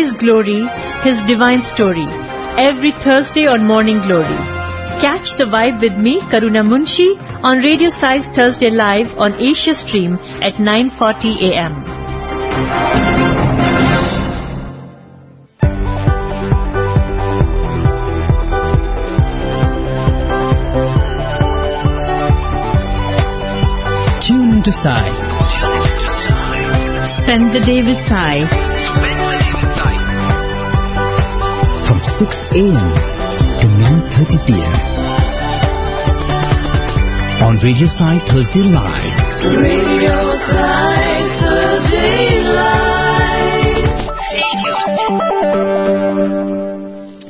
His glory, His divine story, every Thursday on Morning Glory. Catch the vibe with me, Karuna Munshi, on Radio Sai's Thursday Live on Asia Stream at 9:40 a.m. Tune into Sai. Spend the day with Sai. From 6 a.m. to 9:30 p.m. on Radio Sai Thursday Live. Radio Sai Thursday Live. Stay tuned.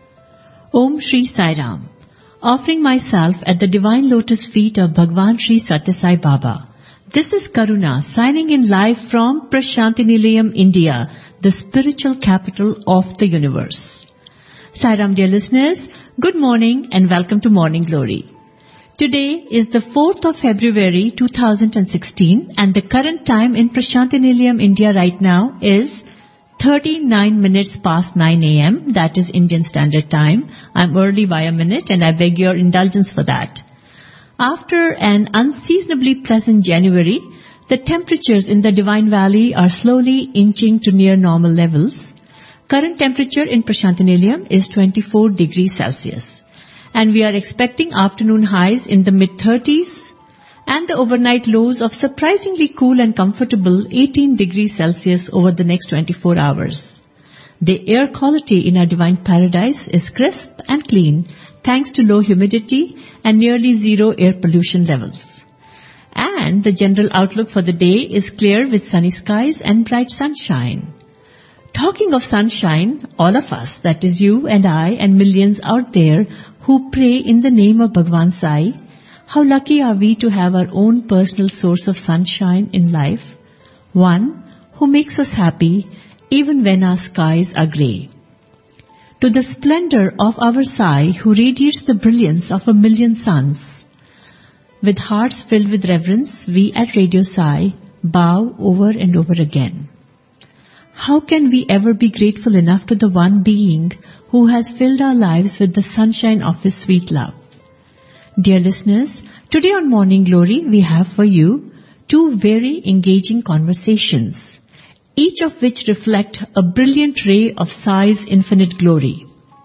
Om Shri Sai Ram. Offering myself at the divine lotus feet of Bhagwan Shri Satya Sai Baba. This is Karuna signing in live from Prashanti Nilayam, India, the spiritual capital of the universe. Sai Ram, dear listeners, good morning and welcome to Morning Glory. Today is the 4th of February 2016 and the current time in Prashanti Nilayam, India right now is 39 minutes past 9 a.m. That is Indian Standard Time. I'm early by a minute and I beg your indulgence for that. After an unseasonably pleasant January, the temperatures in the Divine Valley are slowly inching to near normal levels. Current temperature in Prashanti Nilayam is 24 degrees Celsius. And we are expecting afternoon highs in the mid-30s and the overnight lows of surprisingly cool and comfortable 18 degrees Celsius over the next 24 hours. The air quality in our divine paradise is crisp and clean thanks to low humidity and nearly zero air pollution levels. And the general outlook for the day is clear with sunny skies and bright sunshine. Talking of sunshine, all of us, that is you and I and millions out there who pray in the name of Bhagwan Sai, how lucky are we to have our own personal source of sunshine in life, one who makes us happy even when our skies are grey. To the splendor of our Sai who radiates the brilliance of a million suns, with hearts filled with reverence, we at Radio Sai bow over and over again. How can we ever be grateful enough to the one being who has filled our lives with the sunshine of His sweet love? Dear listeners, today on Morning Glory we have for you two very engaging conversations, each of which reflect a brilliant ray of Sai's infinite glory.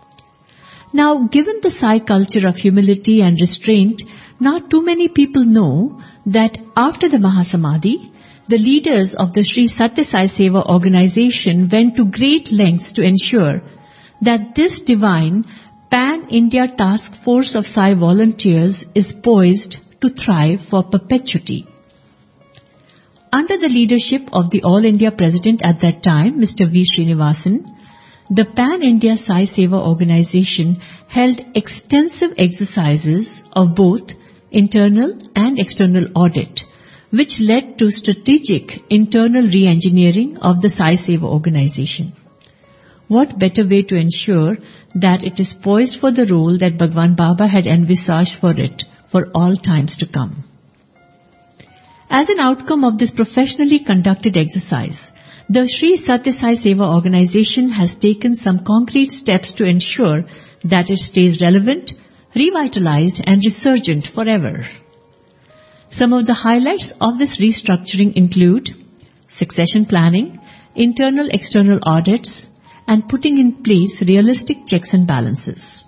Now, given the Sai culture of humility and restraint, not too many people know that after the Mahasamadhi, the leaders of the Sri Satya Sai Seva organization went to great lengths to ensure that this divine Pan-India task force of Sai volunteers is poised to thrive for perpetuity. Under the leadership of the All India President at that time, Mr. V. Srinivasan, the Pan-India Sai Seva organization held extensive exercises of both internal and external audit, which led to strategic internal re-engineering of the Sai Seva organization. What better way to ensure that it is poised for the role that Bhagwan Baba had envisaged for it for all times to come. As an outcome of this professionally conducted exercise, the Sri Satya Sai Seva organization has taken some concrete steps to ensure that it stays relevant, revitalized and resurgent forever. Some of the highlights of this restructuring include succession planning, internal-external audits, and putting in place realistic checks and balances.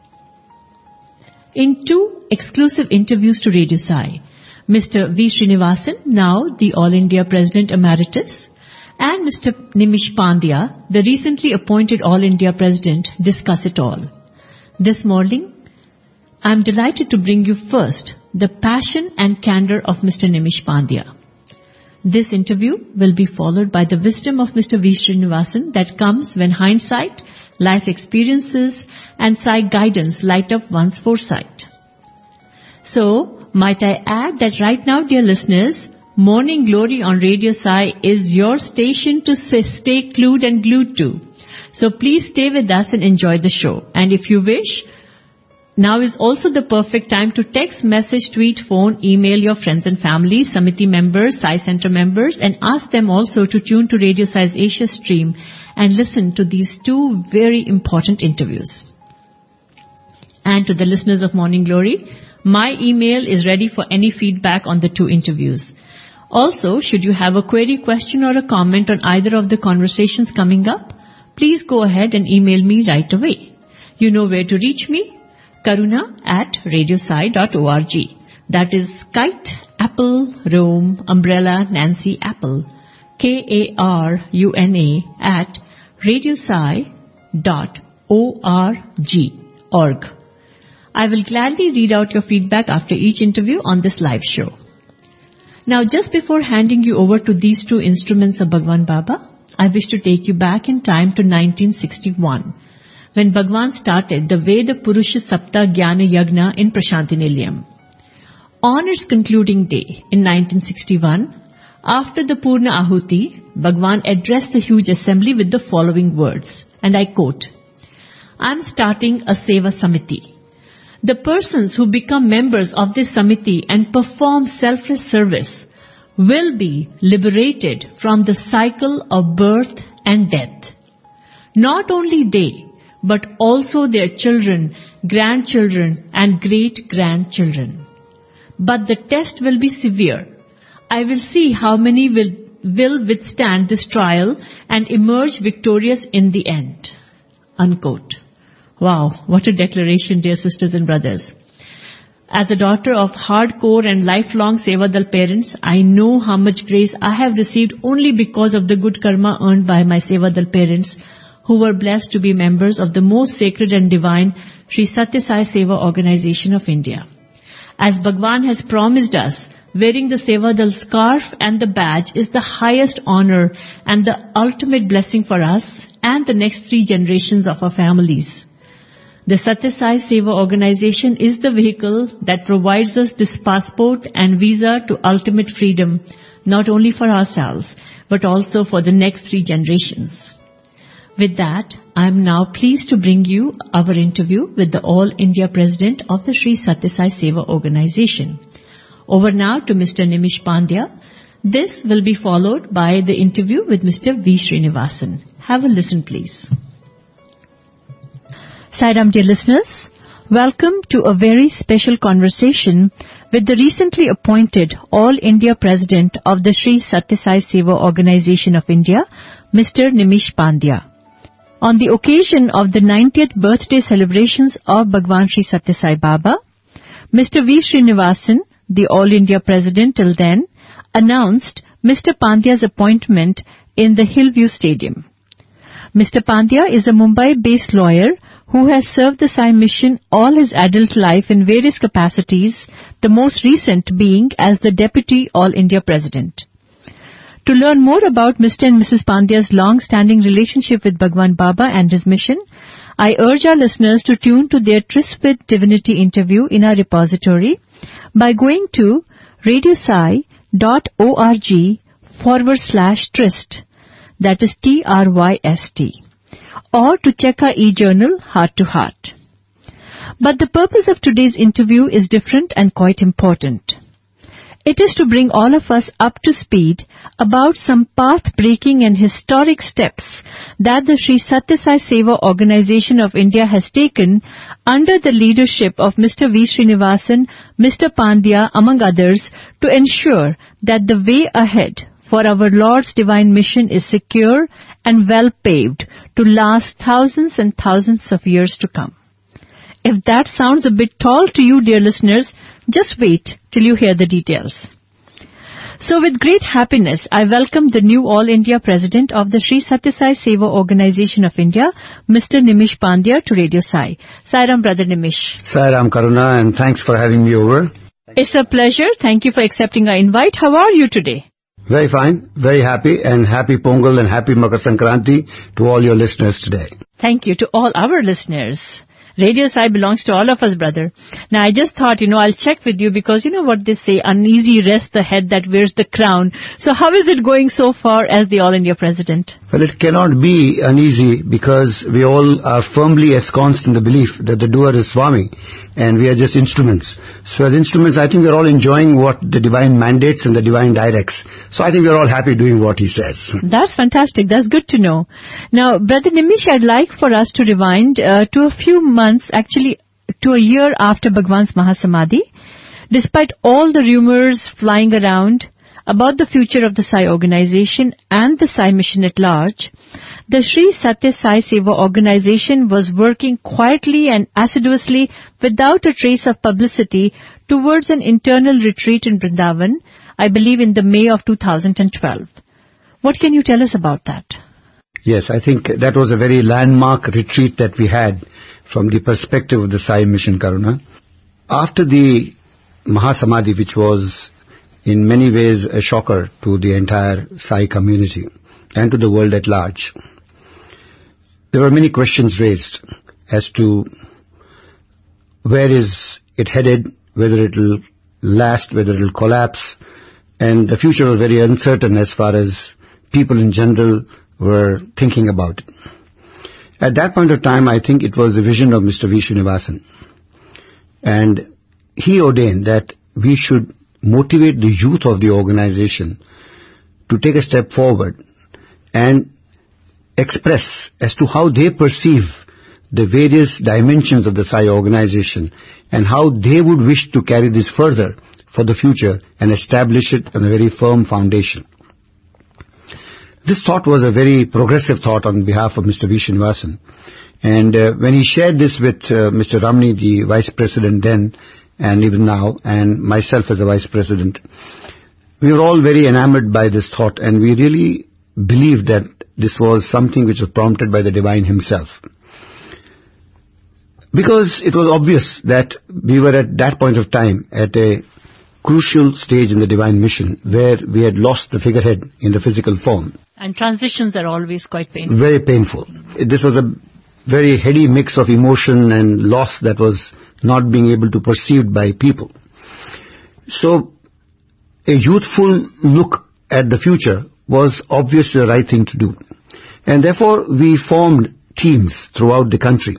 In two exclusive interviews to Radio Sai, Mr. V. Srinivasan, now the All India President Emeritus, and Mr. Nimish Pandya, the recently appointed All India President, discuss it all. This morning, I am delighted to bring you first the passion and candor of Mr. Nimish Pandya. This interview will be followed by the wisdom of Mr. V. Srinivasan that comes when hindsight, life experiences and Sai guidance light up one's foresight. So, might I add that right now, dear listeners, Morning Glory on Radio Sai is your station to stay clued and glued to. So please stay with us and enjoy the show. And if you wish, now is also the perfect time to text, message, tweet, phone, email your friends and family, Samiti members, Sai Center members, and ask them also to tune to Radio Sai's Asia stream and listen to these two very important interviews. And to the listeners of Morning Glory, my email is ready for any feedback on the two interviews. Also, should you have a query, question or a comment on either of the conversations coming up, please go ahead and email me right away. You know where to reach me, karuna@radiosai.org. That is Kite, Apple, Rome, Umbrella, Nancy, Apple, karuna@radiosai.org. I will gladly read out your feedback after each interview on this live show. Now, just before handing you over to these two instruments of Bhagwan Baba, I wish to take you back in time to 1961, when Bhagwan started the Veda Purusha Sapta Jnana Yagna in Prashanti-Nilayam. On its concluding day in 1961, after the Purna Ahuti, Bhagwan addressed the huge assembly with the following words, and I quote, "I am starting a Seva Samiti. The persons who become members of this Samiti and perform selfless service will be liberated from the cycle of birth and death. Not only they, but also their children, grandchildren and great-grandchildren. But the test will be severe. I will see how many will withstand this trial and emerge victorious in the end." Unquote. Wow, what a declaration, dear sisters and brothers. As a daughter of hardcore and lifelong Sevadal parents, I know how much grace I have received only because of the good karma earned by my Sevadal parents, who were blessed to be members of the most sacred and divine Sri Satya Sai Seva Organization of India. As Bhagwan has promised us, wearing the Sevadal scarf and the badge is the highest honor and the ultimate blessing for us and the next 3 generations of our families. The Satya Sai Seva Organization is the vehicle that provides us this passport and visa to ultimate freedom, not only for ourselves, but also for the next 3 generations. With that, I am now pleased to bring you our interview with the All India President of the Sri Satya Sai Seva Organization. Over now to Mr. Nimish Pandya. This will be followed by the interview with Mr. V. Srinivasan. Have a listen, please. Sairam, dear listeners, welcome to a very special conversation with the recently appointed All India President of the Sri Satya Sai Seva Organization of India, Mr. Nimish Pandya. On the occasion of the 90th birthday celebrations of Bhagwan Sri Satya Sai Baba, Mr. V. Srinivasan, the All India President till then, announced Mr. Pandya's appointment in the Hillview Stadium. Mr. Pandya is a Mumbai-based lawyer who has served the Sai mission all his adult life in various capacities, the most recent being as the Deputy All India President. To learn more about Mr. and Mrs. Pandya's long-standing relationship with Bhagwan Baba and his mission, I urge our listeners to tune to their Tryst with Divinity interview in our repository by going to radiosai.org/tryst, that is TRYST, or to check our e-journal Heart to Heart. But the purpose of today's interview is different and quite important. It is to bring all of us up to speed about some path-breaking and historic steps that the Sri Satya Sai Seva Organization of India has taken under the leadership of Mr. V. Srinivasan, Mr. Pandya, among others, to ensure that the way ahead for our Lord's divine mission is secure and well paved to last thousands and thousands of years to come. If that sounds a bit tall to you, dear listeners, just wait till you hear the details. So with great happiness, I welcome the new All India President of the Sri Satya Sai Seva Organization of India, Mr. Nimish Pandya, to Radio Sai. Sairam, Brother Nimish. Sairam, Karuna, and thanks for having me over. It's a pleasure. Thank you for accepting our invite. How are you today? Very fine, very happy, and happy Pongal and happy Makar Sankranti to all your listeners today. Thank you to all our listeners. Radio Sai belongs to all of us, brother. Now, I just thought, I'll check with you because you know what they say, uneasy rests the head that wears the crown. So how is it going so far as the All India President? Well, it cannot be uneasy because we all are firmly ensconced in the belief that the doer is Swami and we are just instruments. So as instruments, I think we're all enjoying what the divine mandates and the divine directs. So I think we're all happy doing what he says. That's fantastic. That's good to know. Now, Brother Nimish, I'd like for us to rewind to a few months, actually to a year after Bhagwan's Mahasamadhi. Despite all the rumors flying around about the future of the Sai organization and the Sai mission at large, the Sri Satya Sai Seva organization was working quietly and assiduously without a trace of publicity towards an internal retreat in Vrindavan, I believe in the May of 2012. What can you tell us about that? Yes, I think that was a very landmark retreat that we had from the perspective of the Sai mission, Karuna. After the Mahasamadhi, which was in many ways a shocker to the entire Sai community and to the world at large, there were many questions raised as to where is it headed, whether it will last, whether it will collapse, and the future was very uncertain as far as people in general were thinking about it. At that point of time, I think it was the vision of Mr. V. Srinivasan. And he ordained that we should motivate the youth of the organization to take a step forward and express as to how they perceive the various dimensions of the Sai organization and how they would wish to carry this further for the future and establish it on a very firm foundation. This thought was a very progressive thought on behalf of Mr. V. Srinivasan. And when he shared this with Mr. Ramani, the Vice President then and even now, and myself as a Vice President, we were all very enamored by this thought, and we really believed that this was something which was prompted by the Divine himself. Because it was obvious that we were at that point of time at a crucial stage in the Divine mission where we had lost the figurehead in the physical form. And transitions are always quite painful. Very painful. This was a very heady mix of emotion and loss that was not being able to perceived by people. So a youthful look at the future was obviously the right thing to do. And therefore we formed teams throughout the country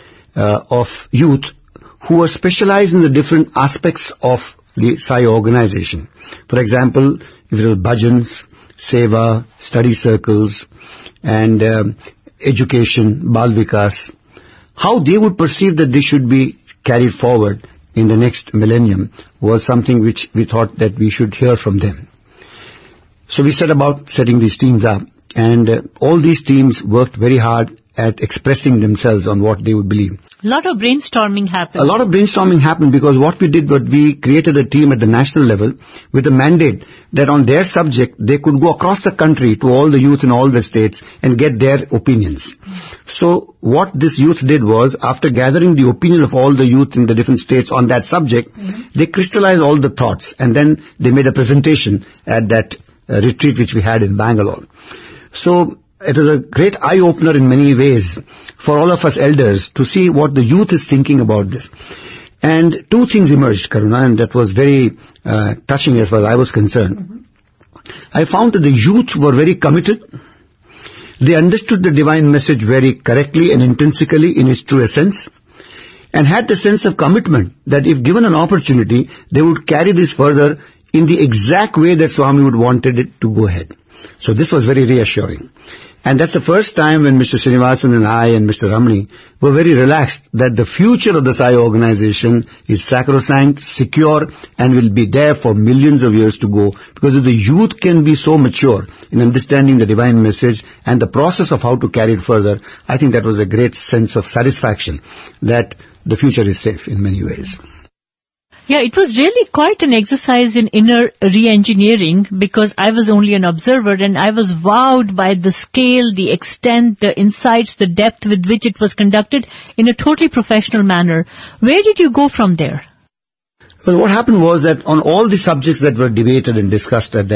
of youth who were specialized in the different aspects of the Sai organization. For example, if it was bhajans, seva, study circles, and education, Bal Vikas, how they would perceive that they should be carried forward in the next millennium was something which we thought that we should hear from them. So we set about setting these teams up, and all these teams worked very hard at expressing themselves on what they would believe. A lot of brainstorming happened. A lot of brainstorming happened because what we did was we created a team at the national level with a mandate that on their subject they could go across the country to all the youth in all the states and get their opinions. So what this youth did was, after gathering the opinion of all the youth in the different states on that subject, they crystallized all the thoughts and then they made a presentation at that retreat which we had in Bangalore. So it was a great eye-opener in many ways for all of us elders to see what the youth is thinking about this. And two things emerged, Karuna, and that was very touching as far as I was concerned. I found that the youth were very committed. They understood the divine message very correctly and intrinsically in its true essence, and had the sense of commitment that if given an opportunity, they would carry this further in the exact way that Swami would wanted it to go ahead. So this was very reassuring. And that's the first time when Mr. Srinivasan and I and Mr. Ramani were very relaxed that the future of the Sai organization is sacrosanct, secure, and will be there for millions of years to go. Because if the youth can be so mature in understanding the divine message and the process of how to carry it further, I think that was a great sense of satisfaction that the future is safe in many ways. Yeah, it was really quite an exercise in inner re-engineering because I was only an observer and I was wowed by the scale, the extent, the insights, the depth with which it was conducted in a totally professional manner. Where did you go from there? Well, what happened was that on all the subjects that were debated and discussed at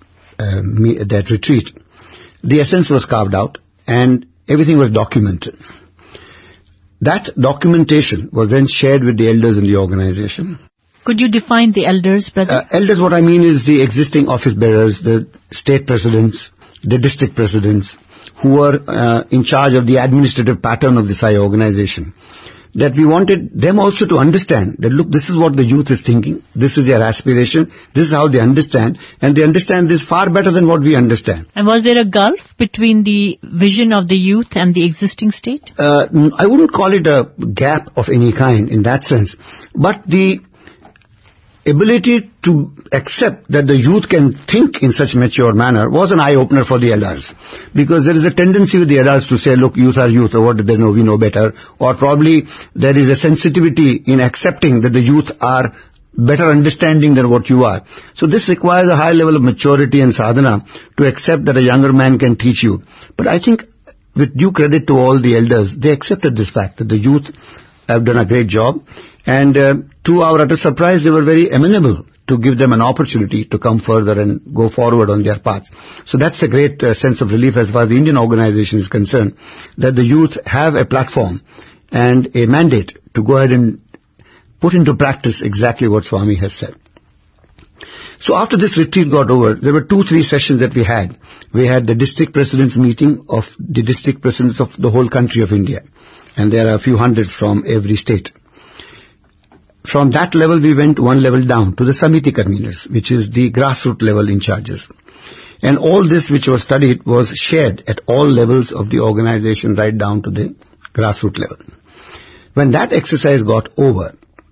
that retreat, the essence was carved out and everything was documented. That documentation was then shared with the elders in the organization. Could you define the elders, brother? Elders, what I mean is the existing office bearers, the state presidents, the district presidents, who were in charge of the administrative pattern of the SAI organization. That we wanted them also to understand that, look, this is what the youth is thinking, this is their aspiration, this is how they understand, and they understand this far better than what we understand. And was there a gulf between the vision of the youth and the existing state? I wouldn't call it a gap of any kind in that sense, but the ability to accept that the youth can think in such mature manner was an eye-opener for the adults. Because there is a tendency with the adults to say, look, youth are youth, or what do they know, we know better. Or probably there is a sensitivity in accepting that the youth are better understanding than what you are. So this requires a high level of maturity and sadhana to accept that a younger man can teach you. But I think with due credit to all the elders, they accepted this fact that the youth have done a great job. And to our utter surprise, they were very amenable to give them an opportunity to come further and go forward on their path. So that's a great sense of relief as far as the Indian organization is concerned, that the youth have a platform and a mandate to go ahead and put into practice exactly what Swami has said. So after this retreat got over, there were 2-3 sessions that we had. We had the district presidents meeting of the district presidents of the whole country of India. And there are a few hundreds from every state. From that level, we went one level down to the Samiti conveners, which is the grassroots level in charges. And all this which was studied was shared at all levels of the organization right down to the grassroots level. When that exercise got over,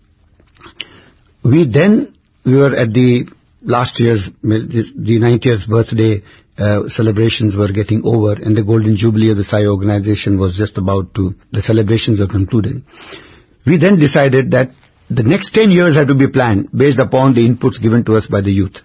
we were at the last year's, the 90th birthday celebrations were getting over, and the Golden Jubilee of the SAI organization was just the celebrations were concluded. We then decided that the next 10 years had to be planned based upon the inputs given to us by the youth.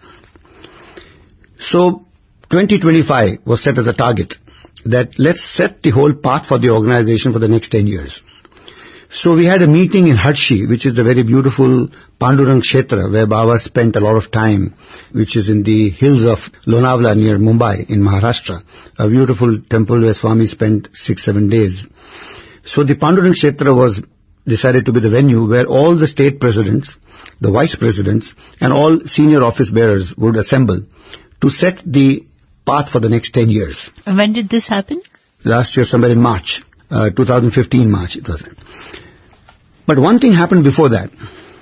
So 2025 was set as a target, that let's set the whole path for the organization for the next 10 years. So we had a meeting in Hadshi, which is the very beautiful Pandurang Kshetra, where Baba spent a lot of time, which is in the hills of Lonavala near Mumbai in Maharashtra. A beautiful temple where Swami spent 6-7 days. So the Pandurang Kshetra was decided to be the venue where all the state presidents, the vice presidents, and all senior office bearers would assemble to set the path for the next 10 years. And when did this happen? Last year, somewhere in March, 2015 March it was. But one thing happened before that,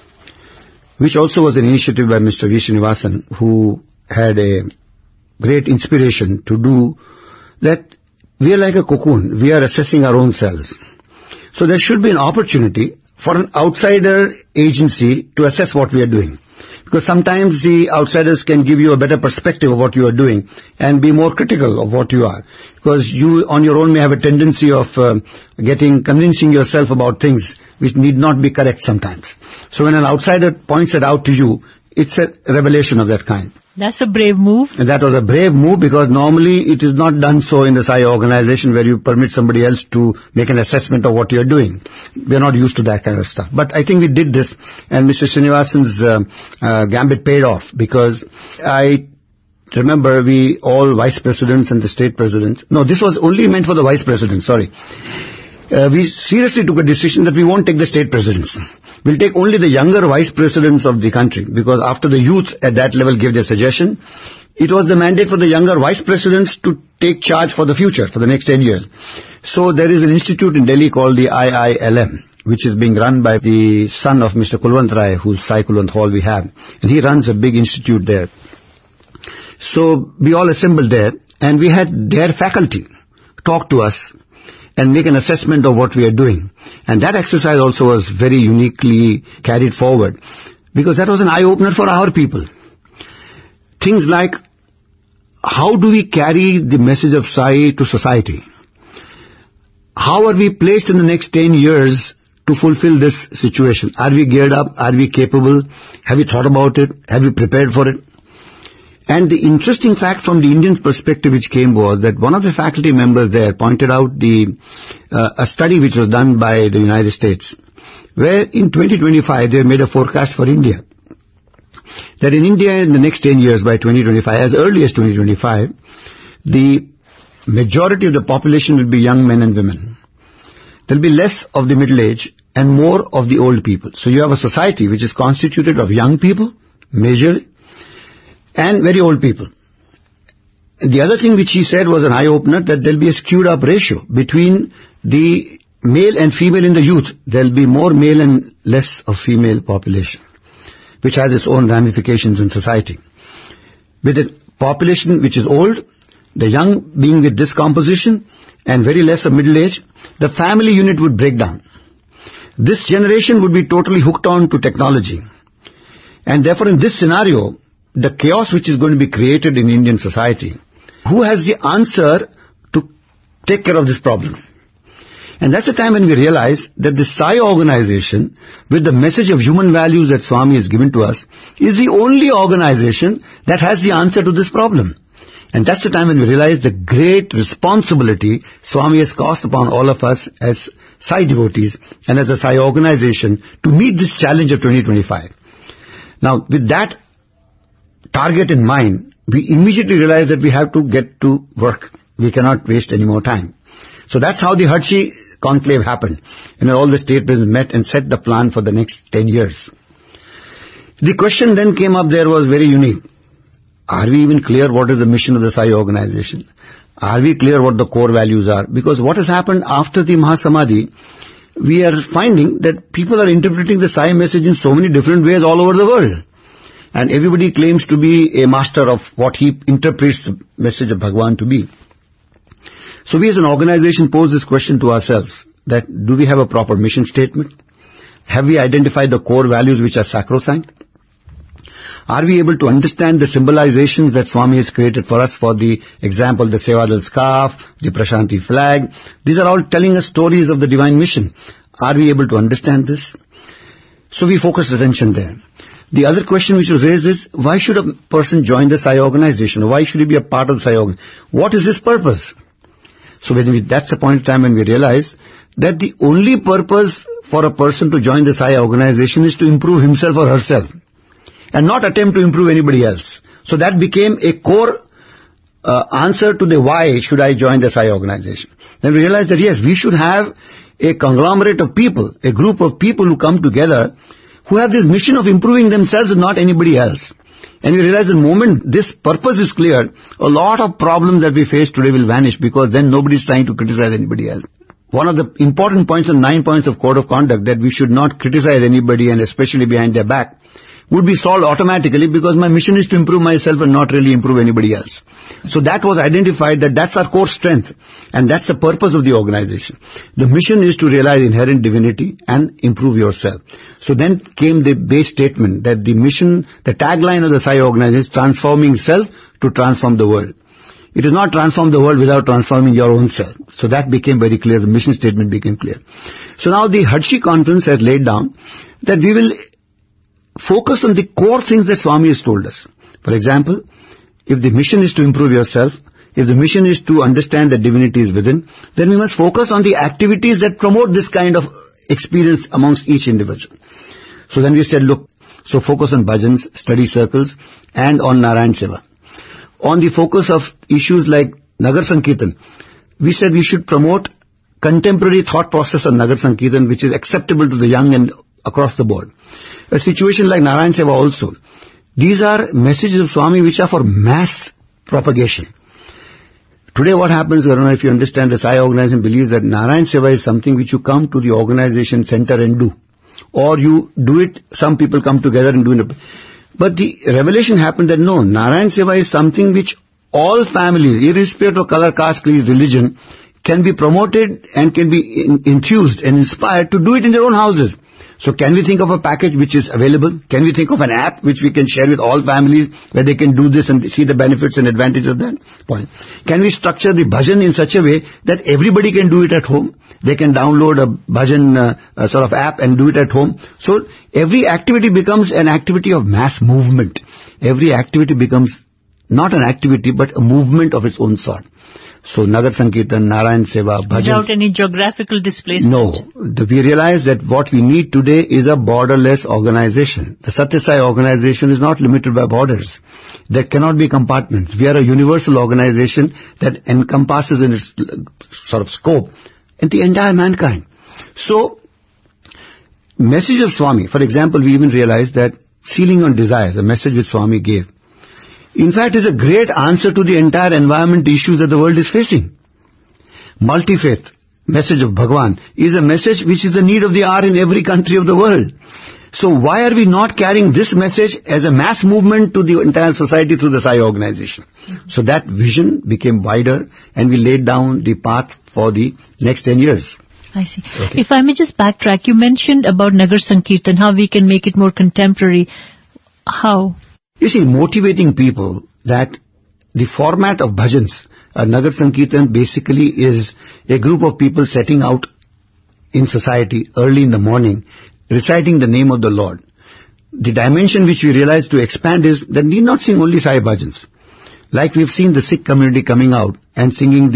which also was an initiative by Mr. V. Srinivasan, who had a great inspiration to do that. We are like a cocoon. We are assessing our own selves. So there should be an opportunity for an outsider agency to assess what we are doing. Because sometimes the outsiders can give you a better perspective of what you are doing and be more critical of what you are. Because you on your own may have a tendency of convincing yourself about things which need not be correct sometimes. So when an outsider points it out to you, it's a revelation of that kind. That's a brave move. And that was a brave move, because normally it is not done so in the SAI organization where you permit somebody else to make an assessment of what you're doing. We're not used to that kind of stuff. But I think we did this, and Mr. Srinivasan's gambit paid off, because I remember we all vice presidents and the state presidents. No, this was only meant for the vice president, sorry. We seriously took a decision that we won't take the state presidents. We'll take only the younger vice presidents of the country, because after the youth at that level gave their suggestion, it was the mandate for the younger vice presidents to take charge for the future, for the next 10 years. So there is an institute in Delhi called the IILM, which is being run by the son of Mr. Kulwant Rai, whose Sai Kulwant Hall we have. And he runs a big institute there. So we all assembled there, and we had their faculty talk to us and make an assessment of what we are doing. And that exercise also was very uniquely carried forward, because that was an eye-opener for our people. Things like, how do we carry the message of Sai to society? How are we placed in the next 10 years to fulfill this situation? Are we geared up? Are we capable? Have we thought about it? Have we prepared for it? And the interesting fact from the Indian perspective which came was that one of the faculty members there pointed out a study which was done by the United States, where in 2025 they made a forecast for India. That in India in the next 10 years, by 2025, as early as 2025, the majority of the population will be young men and women. there'll be less of the middle age and more of the old people. So you have a society which is constituted of young people, majorly, and very old people. The other thing which he said was an eye-opener, that there'll be a skewed up ratio between the male and female in the youth. There'll be more male and less of female population, which has its own ramifications in society. With a population which is old, the young being with this composition, and very less of middle age, the family unit would break down. This generation would be totally hooked on to technology. And therefore in this scenario, the chaos which is going to be created in Indian society, who has the answer to take care of this problem? And that's the time when we realize that the Sai organization, with the message of human values that Swami has given to us, is the only organization that has the answer to this problem. And that's the time when we realize the great responsibility Swami has cast upon all of us as Sai devotees and as a Sai organization to meet this challenge of 2025. Now, with that target in mind, we immediately realize that we have to get to work. We cannot waste any more time. So that's how the Harshi conclave happened. And all the state presidents met and set the plan for the next 10 years. The question then came up there was very unique. Are we even clear what is the mission of the Sai organization? Are we clear what the core values are? Because what has happened after the Mahasamadhi, we are finding that people are interpreting the Sai message in so many different ways all over the world. And everybody claims to be a master of what he interprets the message of Bhagwan to be. So we as an organization pose this question to ourselves, that do we have a proper mission statement? Have we identified the core values which are sacrosanct? Are we able to understand the symbolizations that Swami has created for us? For the example, the Sevadal scarf, the Prashanti flag. These are all telling us stories of the divine mission. Are we able to understand this? So we focused attention there. The other question which was raised is, why should a person join the Sai organization? Or why should he be a part of the Sai organization? What is his purpose? So that's the point in time when we realize that the only purpose for a person to join the Sai organization is to improve himself or herself, and not attempt to improve anybody else. So that became a core answer to the why should I join the Sai organization. Then we realized that yes, we should have a conglomerate of people, a group of people who come together who have this mission of improving themselves and not anybody else. And we realize the moment this purpose is clear, a lot of problems that we face today will vanish, because then nobody is trying to criticize anybody else. One of the important points and 9 points of Code of Conduct, that we should not criticize anybody and especially behind their back, would be solved automatically, because my mission is to improve myself and not really improve anybody else. So that was identified, that that's our core strength, and that's the purpose of the organization. The mission is to realize inherent divinity and improve yourself. So then came the base statement that the mission, the tagline of the Sai organization is transforming self to transform the world. It is not transform the world without transforming your own self. So that became very clear, the mission statement became clear. So now the Harshi conference has laid down that we will focus on the core things that Swami has told us. For example, if the mission is to improve yourself, if the mission is to understand that divinity is within, then we must focus on the activities that promote this kind of experience amongst each individual. So then we said, look, so focus on bhajans, study circles, and on Narayan Seva. On the focus of issues like Nagar Sankirtan, we said we should promote contemporary thought process on Nagar Sankirtan, which is acceptable to the young and across the board. A situation like Narayan Seva also. These are messages of Swami which are for mass propagation. Today what happens, I don't know if you understand, the Sai organization believes that Narayan Seva is something which you come to the organization center and do. Or you do it, some people come together and do it. But the revelation happened that no, Narayan Seva is something which all families, irrespective of color, caste, creed, religion, can be promoted and can be enthused and inspired to do it in their own houses. So can we think of a package which is available? Can we think of an app which we can share with all families where they can do this and see the benefits and advantages of that point? Can we structure the bhajan in such a way that everybody can do it at home? They can download a bhajan sort of app and do it at home. So every activity becomes an activity of mass movement. Every activity becomes not an activity but a movement of its own sort. So Nagar Sankirtan, Narayan Seva, bhajan. Without any geographical displacement. No. We realize that what we need today is a borderless organization. The Satya Sai organization is not limited by borders. There cannot be compartments. We are a universal organization that encompasses in its sort of scope and the entire mankind. So, message of Swami, for example, we even realized that sealing on desires, the message which Swami gave, in fact is a great answer to the entire environment issues that the world is facing. Multi-faith message of Bhagwan is a message which is the need of the hour in every country of the world. So why are we not carrying this message as a mass movement to the entire society through the Sai organization? So that vision became wider and we laid down the path for the next 10 years. I see. Okay. If I may just backtrack, you mentioned about Nagar Sankirtan, how we can make it more contemporary. How? You see, motivating people that the format of bhajans, Nagar Sankirtan basically is a group of people setting out in society early in the morning, reciting the name of the Lord. The dimension which we realized to expand is that need not sing only Sai bhajans. Like we've seen the Sikh community coming out and singing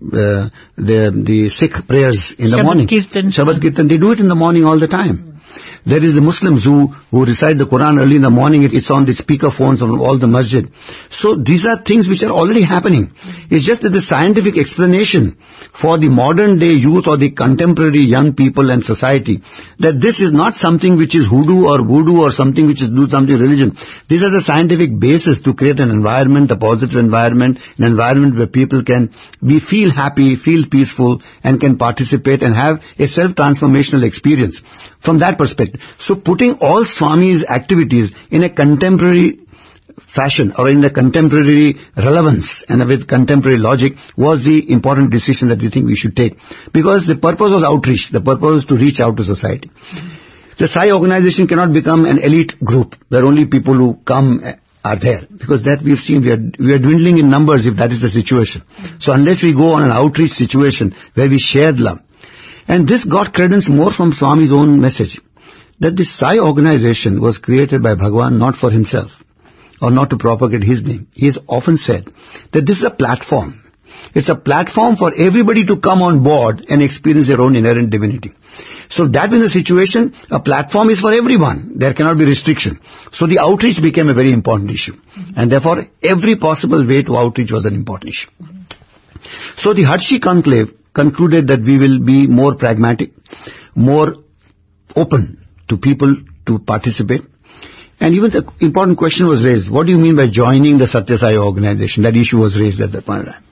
the Sikh prayers in the morning. Shabad Kirtan. They do it in the morning all the time. There is the Muslims who recite the Quran early in the morning. It's on the speaker phones of all the masjid. So these are things which are already happening. It's just that the scientific explanation for the modern day youth or the contemporary young people and society, that this is not something which is hoodoo or voodoo or something which is do something religion. This is a scientific basis to create an environment, a positive environment, an environment where people can feel happy, feel peaceful and can participate and have a self-transformational experience from that perspective. So putting all Swami's activities in a contemporary fashion or in a contemporary relevance and with contemporary logic was the important decision that we think we should take. Because the purpose was outreach. The purpose was to reach out to society. The Sai organization cannot become an elite group where only people who come are there. Because that we've seen, we are dwindling in numbers if that is the situation. So unless we go on an outreach situation where we shared love. And this got credence more from Swami's own message. That this Sai organization was created by Bhagwan not for himself or not to propagate his name. He has often said that this is a platform. It's a platform for everybody to come on board and experience their own inherent divinity. So that in the situation, a platform is for everyone. There cannot be restriction. So the outreach became a very important issue. And therefore, every possible way to outreach was an important issue. So the Harshi Conclave concluded that we will be more pragmatic, more open to people to participate. And even the important question was raised, what do you mean by joining the Satya Sai organization? That issue was raised at that point of time.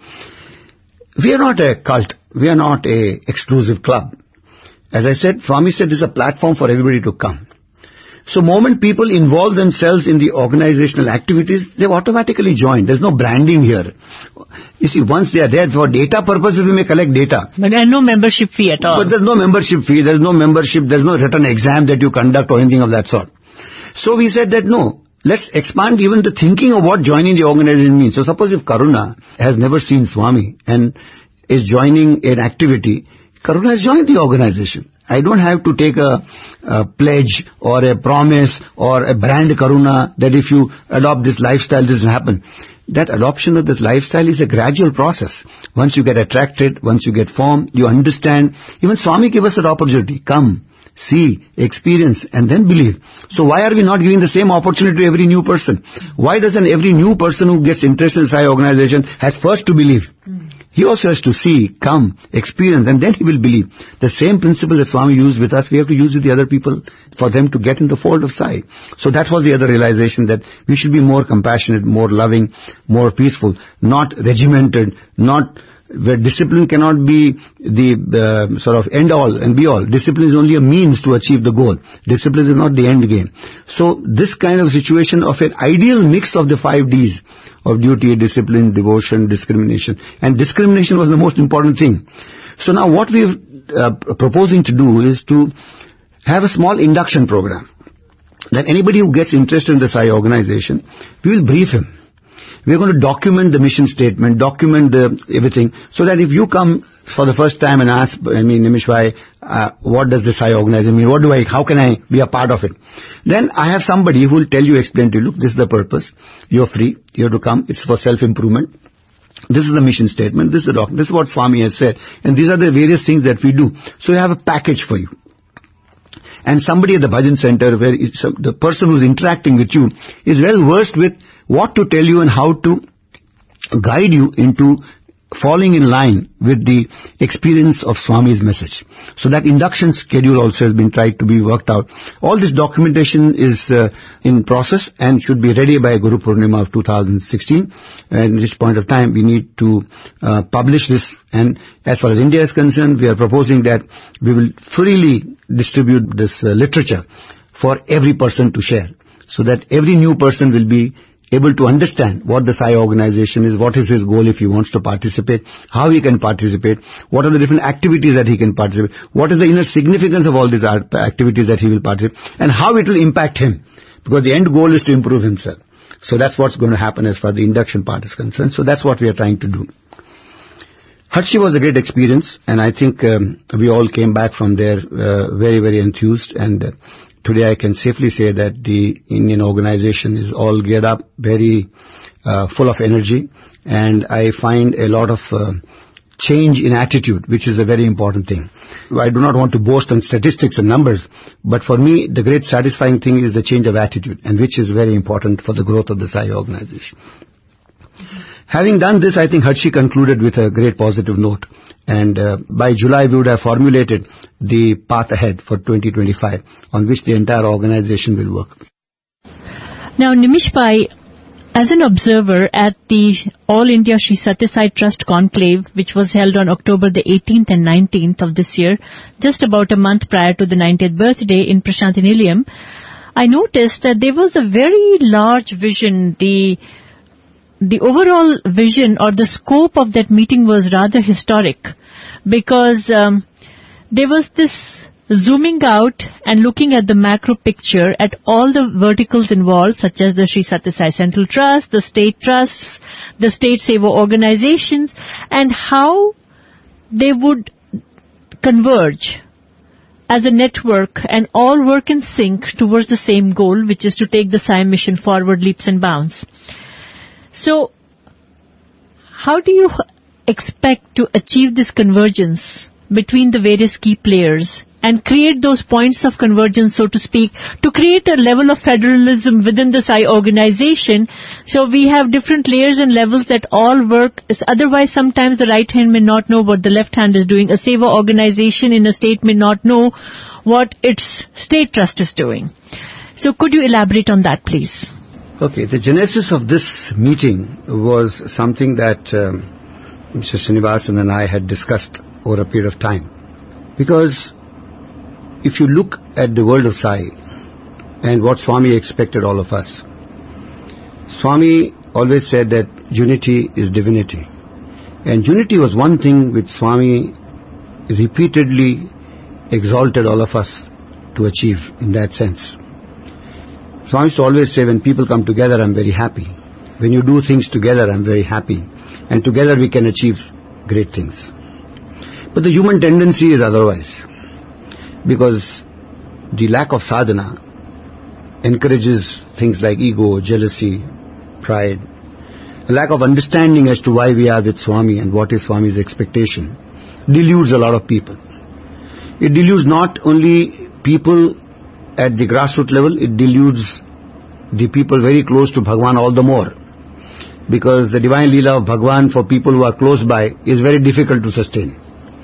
We are not a cult. We are not a exclusive club. As I said, Swami said this is a platform for everybody to come. So moment people involve themselves in the organizational activities, they've automatically joined. There's no branding here. You see, once they are there for data purposes, we may collect data. But there's no membership fee at all. But there's no membership fee, there's no membership, there's no written exam that you conduct or anything of that sort. So we said that no, let's expand even the thinking of what joining the organization means. So suppose if Karuna has never seen Swami and is joining an activity, Karuna has joined the organization. I don't have to take a pledge or a promise or a brand Karuna that if you adopt this lifestyle, this will happen. That adoption of this lifestyle is a gradual process. Once you get attracted, once you get formed, you understand. Even Swami gave us that opportunity. Come, see, experience, and then believe. So why are we not giving the same opportunity to every new person? Why doesn't every new person who gets interested in Sai organization has first to believe? He also has to see, come, experience, and then he will believe. The same principle that Swami used with us, we have to use with the other people for them to get in the fold of Sai. So that was the other realization, that we should be more compassionate, more loving, more peaceful, not regimented, not where discipline cannot be the sort of end all and be all. Discipline is only a means to achieve the goal. Discipline is not the end game. So this kind of situation of an ideal mix of the 5 Ds of duty, discipline, devotion, discrimination. And discrimination was the most important thing. So now what we're proposing to do is to have a small induction program. That anybody who gets interested in the Sai organization, we will brief him. We're going to document the mission statement, document everything, so that if you come for the first time and ask, Nimish Bhai, what does this Sai organization mean? How can I be a part of it? Then I have somebody who will tell you, explain to you, look, this is the purpose. You're free. You have to come. It's for self-improvement. This is the mission statement. This is the document. This is what Swami has said. And these are the various things that we do. So we have a package for you. And somebody at the bhajan center, where the person who's interacting with you is well versed with what to tell you and how to guide you into falling in line with the experience of Swami's message. So that induction schedule also has been tried to be worked out. All this documentation is in process and should be ready by Guru Purnima of 2016, at which point of time we need to publish this. And as far as India is concerned, we are proposing that we will freely distribute this literature for every person to share, so that every new person will be able to understand what the Sai organization is, what is his goal if he wants to participate, how he can participate, what are the different activities that he can participate, what is the inner significance of all these activities that he will participate, and how it will impact him, because the end goal is to improve himself. So that's what's going to happen as far as the induction part is concerned. So that's what we are trying to do. Hatchi was a great experience, and I think we all came back from there very, very enthused, and today I can safely say that the Indian organization is all geared up, very full of energy, and I find a lot of change in attitude, which is a very important thing. I do not want to boast on statistics and numbers, but for me the great satisfying thing is the change of attitude, and which is very important for the growth of the Sai organization. Having done this, I think Hatchi concluded with a great positive note, and by July we would have formulated the path ahead for 2025 on which the entire organization will work. Now, Nimish Bhai, as an observer at the All India Sri Sathya Sai Trust Conclave, which was held on October the 18th and 19th of this year, just about a month prior to the 90th birthday in Prashanti Nilayam, I noticed that there was a very large vision. The overall vision or the scope of that meeting was rather historic, because there was this zooming out and looking at the macro picture at all the verticals involved, such as the Sri Sathya Sai Central Trust, the state trusts, the state seva organizations, and how they would converge as a network and all work in sync towards the same goal, which is to take the Sai mission forward leaps and bounds. So, how do you expect to achieve this convergence between the various key players and create those points of convergence, so to speak, to create a level of federalism within the Sai organization, so we have different layers and levels that all work? Otherwise, sometimes the right hand may not know what the left hand is doing. A seva organization in a state may not know what its state trust is doing. So could you elaborate on that, please? Okay, the genesis of this meeting was something that Mr. Srinivasan and I had discussed over a period of time. Because if you look at the world of Sai and what Swami expected all of us, Swami always said that unity is divinity. And unity was one thing which Swami repeatedly exalted all of us to achieve in that sense. Swami used to always say, when people come together, I'm very happy. When you do things together, I'm very happy. And together we can achieve great things. But the human tendency is otherwise. Because the lack of sadhana encourages things like ego, jealousy, pride. A lack of understanding as to why we are with Swami and what is Swami's expectation deludes a lot of people. It deludes not only people at the grassroots level, it deludes the people very close to Bhagwan all the more. Because the divine Leela of Bhagwan for people who are close by is very difficult to sustain.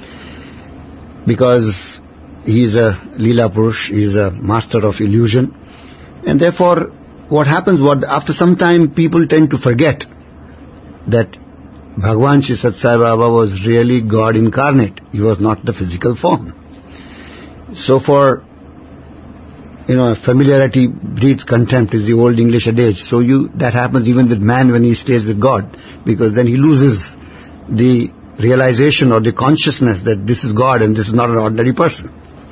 Because he is a Leela Purush, he is a master of illusion. And therefore, what happens, after some time people tend to forget that Bhagwan Sri Sathya Sai Baba was really God incarnate. He was not the physical form. So for familiarity breeds contempt is the old English adage. So that happens even with man when he stays with God, because then he loses the realization or the consciousness that this is God and this is not an ordinary person.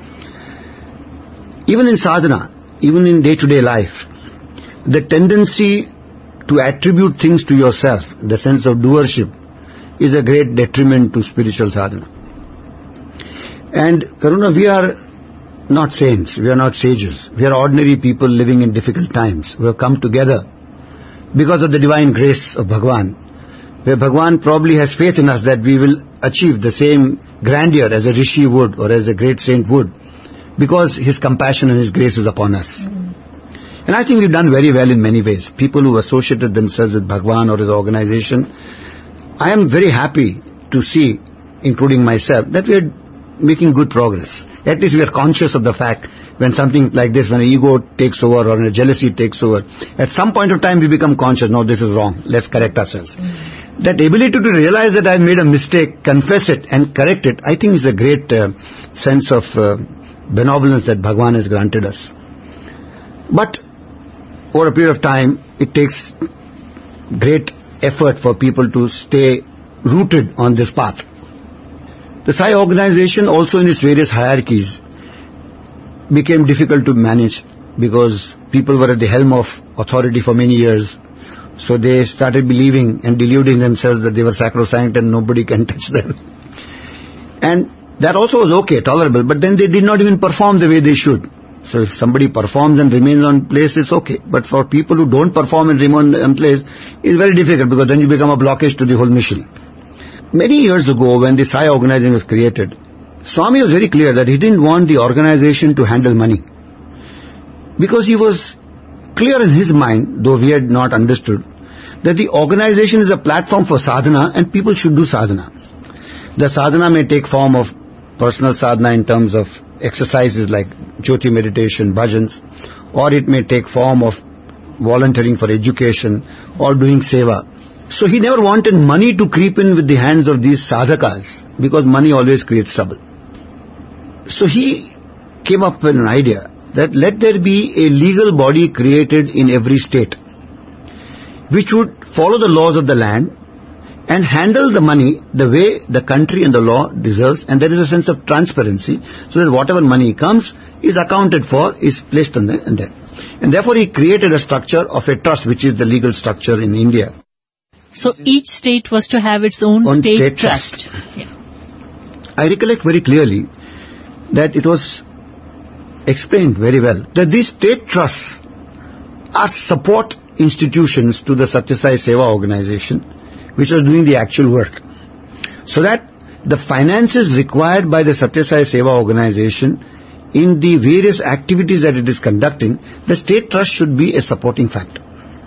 Even in sadhana, even in day-to-day life, the tendency to attribute things to yourself, the sense of doership, is a great detriment to spiritual sadhana. And Karuna, we are not saints, we are not sages. We are ordinary people living in difficult times who have come together because of the divine grace of Bhagwan, where Bhagwan probably has faith in us that we will achieve the same grandeur as a rishi would or as a great saint would, because his compassion and his grace is upon us. And I think we've done very well in many ways. People who associated themselves with Bhagwan or his organization I am very happy to see, including myself, that we are making good progress. At least we are conscious of the fact when something like this, when an ego takes over or when a jealousy takes over, at some point of time we become conscious, no, this is wrong, let's correct ourselves. That ability to realize that I made a mistake, confess it and correct it, I think is a great sense of benevolence that Bhagwan has granted us. But over a period of time, it takes great effort for people to stay rooted on this path. The Sai organization also in its various hierarchies became difficult to manage because people were at the helm of authority for many years. So they started believing and deluding themselves that they were sacrosanct and nobody can touch them. And that also was okay, tolerable, but then they did not even perform the way they should. So if somebody performs and remains on place, it's okay. But for people who don't perform and remain on place, it's very difficult because then you become a blockage to the whole mission. Many years ago, when the Sai organization was created, Swami was very clear that he didn't want the organization to handle money. Because he was clear in his mind, though we had not understood, that the organization is a platform for sadhana and people should do sadhana. The sadhana may take form of personal sadhana in terms of exercises like Jyoti meditation, bhajans, or it may take form of volunteering for education or doing seva. So he never wanted money to creep in with the hands of these sadhakas because money always creates trouble. So he came up with an idea that let there be a legal body created in every state which would follow the laws of the land and handle the money the way the country and the law deserves, and there is a sense of transparency so that whatever money comes is accounted for, is placed on there. And therefore he created a structure of a trust, which is the legal structure in India. So each state was to have its own state trust. Yeah. I recollect very clearly that it was explained very well that these state trusts are support institutions to the Satya Sai Seva organization, which was doing the actual work. So that the finances required by the Satya Sai Seva organization in the various activities that it is conducting, the state trust should be a supporting factor.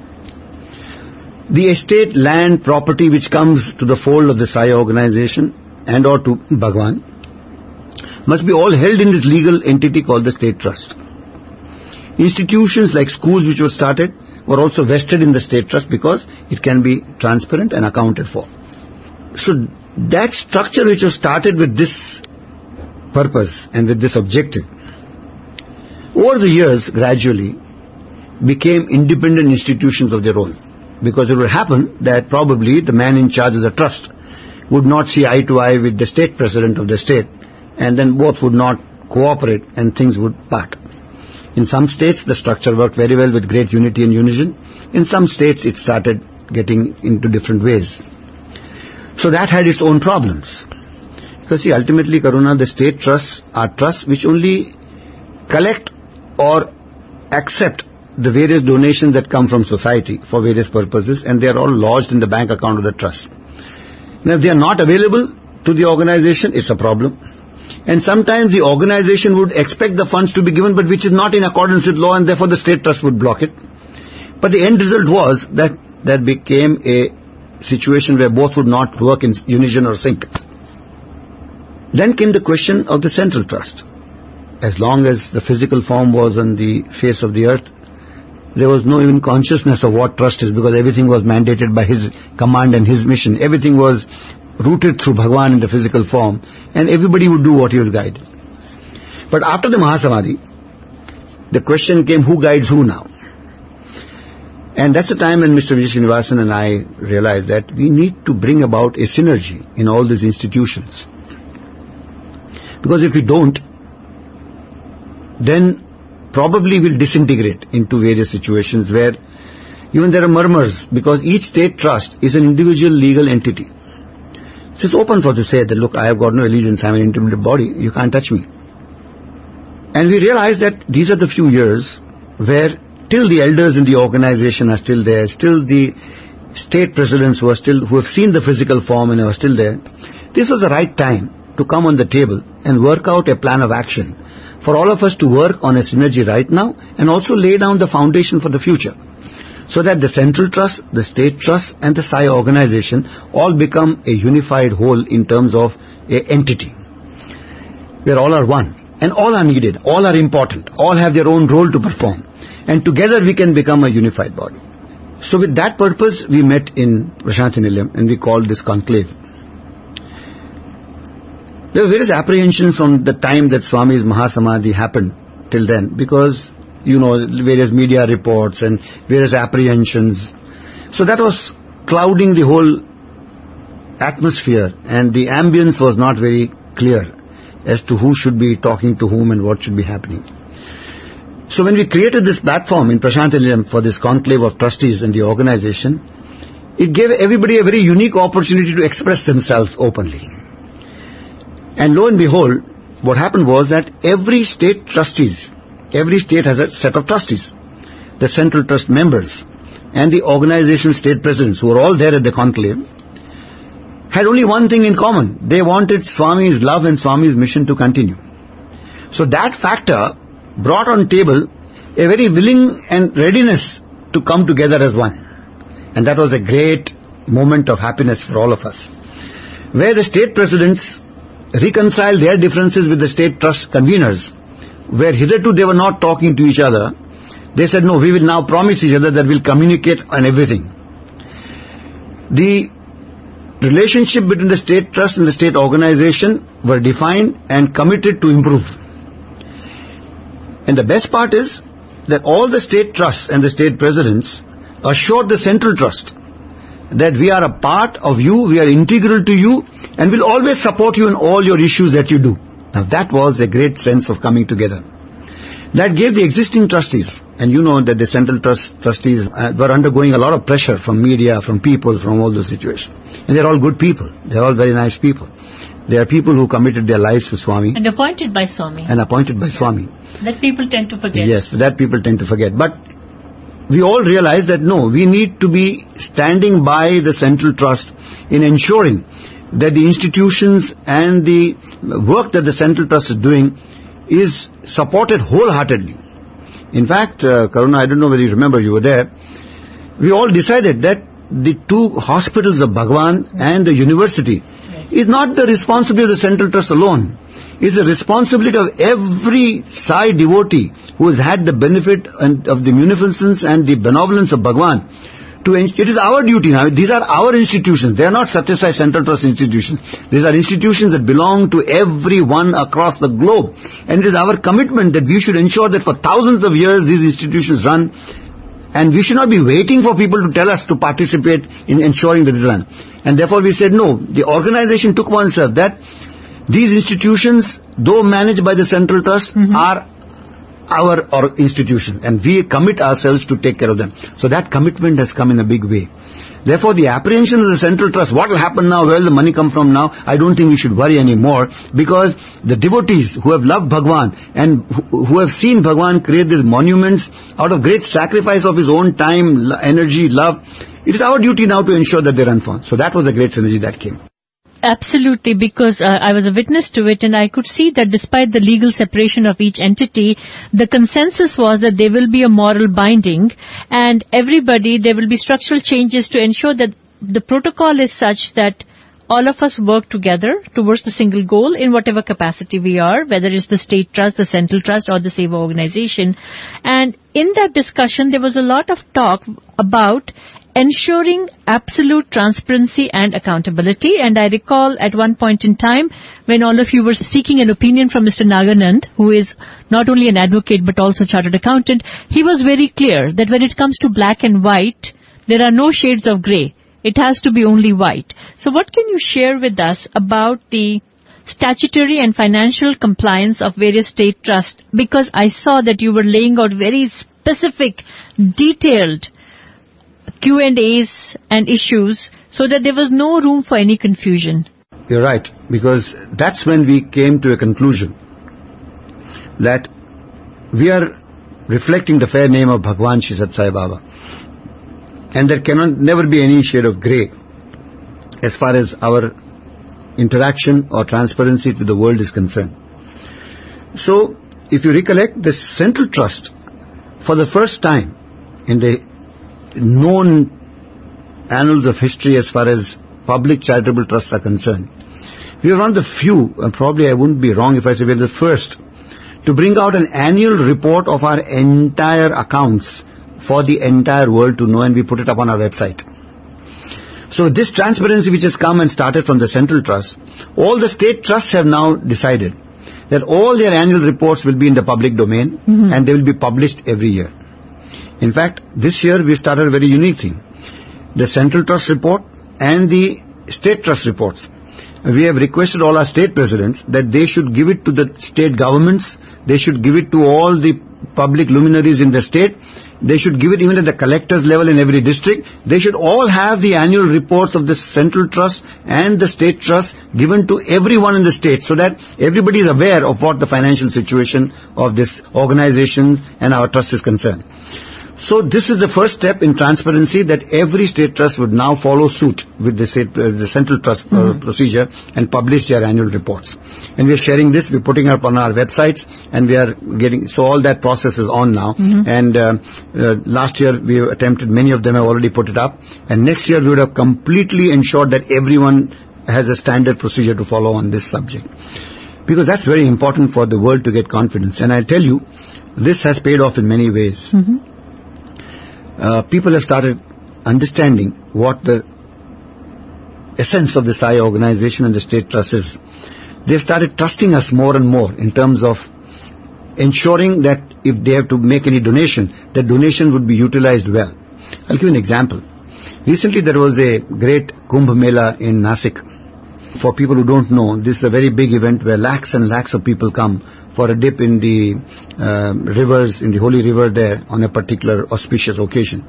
The estate, land, property which comes to the fold of the Sai organization and or to Bhagwan must be all held in this legal entity called the state trust. Institutions like schools which were started were also vested in the state trust because it can be transparent and accounted for. So that structure which was started with this purpose and with this objective, over the years gradually became independent institutions of their own. Because it would happen that probably the man in charge of the trust would not see eye to eye with the state president of the state, and then both would not cooperate and things would part. In some states the structure worked very well with great unity and unison. In some states it started getting into different ways. So that had its own problems. Because see, ultimately, Karuna, the state trusts are trusts which only collect or accept the various donations that come from society for various purposes, and they are all lodged in the bank account of the trust. Now if they are not available to the organization, it's a problem. And sometimes the organization would expect the funds to be given, but which is not in accordance with law, and therefore the state trust would block it. But the end result was that became a situation where both would not work in unison or sync. Then came the question of the central trust. As long as the physical form was on the face of the earth, there was no even consciousness of what trust is, because everything was mandated by his command and his mission. Everything was rooted through Bhagwan in the physical form, and everybody would do what he was guided. But after the Mahasamadhi, the question came, who guides who now? And that's the time when Mr. Vijay Srinivasan and I realized that we need to bring about a synergy in all these institutions. Because if we don't, then probably we'll disintegrate into various situations where even there are murmurs, because each state trust is an individual legal entity. So it's open for to say that, look, I have got no allegiance, I'm an independent body, you can't touch me. And we realize that these are the few years where till the elders in the organization are still there, still the state presidents who have seen the physical form and are still there, this was the right time to come on the table and work out a plan of action for all of us to work on a synergy right now and also lay down the foundation for the future. so that the central trust, the state trust and the Sai organization all become a unified whole in terms of an entity, where all are one and all are needed, all are important, all have their own role to perform, and together we can become a unified body. So with that purpose we met in Prasanthi Nilayam and we called this conclave. There were various apprehensions from the time that Swami's Mahasamadhi happened till then, because various media reports and various apprehensions. So that was clouding the whole atmosphere, and the ambience was not very clear as to who should be talking to whom and what should be happening. So when we created this platform in Prasanthi Nilayam for this conclave of trustees and the organization, it gave everybody a very unique opportunity to express themselves openly. And lo and behold, what happened was that every state has a set of trustees, the central trust members and the organization state presidents, who were all there at the conclave, had only one thing in common. They wanted Swami's love and Swami's mission to continue. So that factor brought on table a very willing and readiness to come together as one. And that was a great moment of happiness for all of us, where the state presidents reconciled their differences with the state trust conveners, where hitherto they were not talking to each other. They said, no, we will now promise each other that we'll communicate on everything. The relationship between the state trust and the state organization were defined and committed to improve. And the best part is that all the state trusts and the state presidents assured the central trust that we are a part of you, we are integral to you, and will always support you in all your issues that you do. Now that was a great sense of coming together. That gave the existing trustees, and you know that the central trustees were undergoing a lot of pressure from media, from people, from all those situations. And they're all good people. They're all very nice people. They are people who committed their lives to Swami. And appointed by Swami. That people tend to forget. Yes, that people tend to forget. But we all realize that no, we need to be standing by the central trust in ensuring that the institutions and the work that the central trust is doing is supported wholeheartedly. In fact, Karuna, I don't know whether you remember, you were there. We all decided that the two hospitals of Bhagwan and the university is not the responsibility of the central trust alone. It's the responsibility of every Sai devotee who has had the benefit of the munificence and the benevolence of Bhagwan. It is our duty now. These are our institutions. They are not Satya Sai Central Trust institutions. These are institutions that belong to everyone across the globe. And it is our commitment that we should ensure that for thousands of years these institutions run. And we should not be waiting for people to tell us to participate in ensuring that this run. And therefore we said no. The organization took upon itself that these institutions, though managed by the Central Trust, are our institutions, and we commit ourselves to take care of them. So that commitment has come in a big way. Therefore, the apprehension of the Central Trust, what will happen now, where will the money come from now, I don't think we should worry anymore, because the devotees who have loved Bhagwan and who have seen Bhagwan create these monuments out of great sacrifice of his own time, energy, love, it is our duty now to ensure that they run fast. So that was a great synergy that came. Absolutely, because I was a witness to it, and I could see that despite the legal separation of each entity, the consensus was that there will be a moral binding, and there will be structural changes to ensure that the protocol is such that all of us work together towards the single goal in whatever capacity we are, whether it's the state trust, the central trust, or the Seva organization. And in that discussion, there was a lot of talk about ensuring absolute transparency and accountability. And I recall at one point in time when all of you were seeking an opinion from Mr. Naganand, who is not only an advocate but also a chartered accountant, he was very clear that when it comes to black and white, there are no shades of grey. It has to be only white. So what can you share with us about the statutory and financial compliance of various state trusts? Because I saw that you were laying out very specific, detailed Q&As and issues so that there was no room for any confusion. You're right, because that's when we came to a conclusion that we are reflecting the fair name of Bhagwan Shri Sathya Sai Baba, and there cannot never be any shade of grey as far as our interaction or transparency with the world is concerned. So, if you recollect, the Central Trust, for the first time in the known annals of history as far as public charitable trusts are concerned. We are one of the few, and probably I wouldn't be wrong if I say we are the first, to bring out an annual report of our entire accounts for the entire world to know, and we put it up on our website. So this transparency which has come and started from the Central Trust, all the state trusts have now decided that all their annual reports will be in the public domain and they will be published every year. In fact, this year we started a very unique thing. The Central Trust report and the State Trust reports. We have requested all our state presidents that they should give it to the state governments, they should give it to all the public luminaries in the state, they should give it even at the collector's level in every district. They should all have the annual reports of the Central Trust and the State Trust given to everyone in the state so that everybody is aware of what the financial situation of this organization and our trust is concerned. So this is the first step in transparency, that every state trust would now follow suit with the Central Trust procedure and publish their annual reports. And we are sharing this, we're putting up on our websites, and we are getting, so all that process is on now. And last year we attempted, many of them have already put it up, and next year we would have completely ensured that everyone has a standard procedure to follow on this subject. Because that's very important for the world to get confidence. And I'll tell you, this has paid off in many ways. People have started understanding what the essence of the SAI organization and the state trust is. They've started trusting us more and more in terms of ensuring that if they have to make any donation, that donation would be utilized well. I'll give you an example. Recently there was a great Kumbh Mela in Nasik. For people who don't know, this is a very big event where lakhs and lakhs of people come for a dip in the rivers, in the holy river there on a particular auspicious occasion.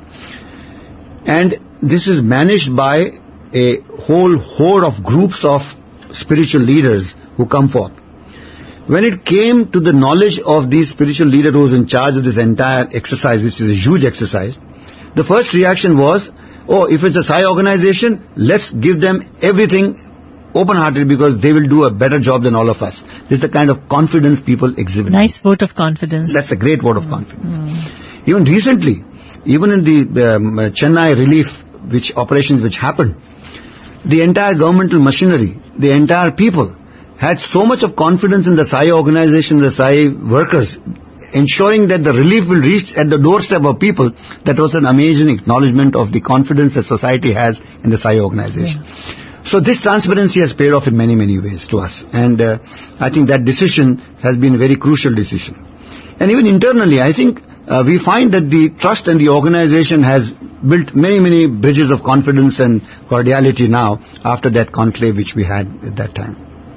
And this is managed by a whole horde of groups of spiritual leaders who come forth. When it came to the knowledge of the spiritual leader who was in charge of this entire exercise, which is a huge exercise, the first reaction was, oh, if it's a Sai organization, let's give them everything open-hearted because they will do a better job than all of us. This is the kind of confidence people exhibit. Nice vote of confidence. That's a great vote of confidence. Even recently, even in the Chennai relief operations which happened, the entire governmental machinery, the entire people had so much of confidence in the Sai organization, the Sai workers, ensuring that the relief will reach at the doorstep of people. That was an amazing acknowledgement of the confidence that society has in the Sai organization. So this transparency has paid off in many, many ways to us. And I think that decision has been a very crucial decision. And even internally, I think we find that the trust and the organization has built many, many bridges of confidence and cordiality now after that conclave which we had at that time.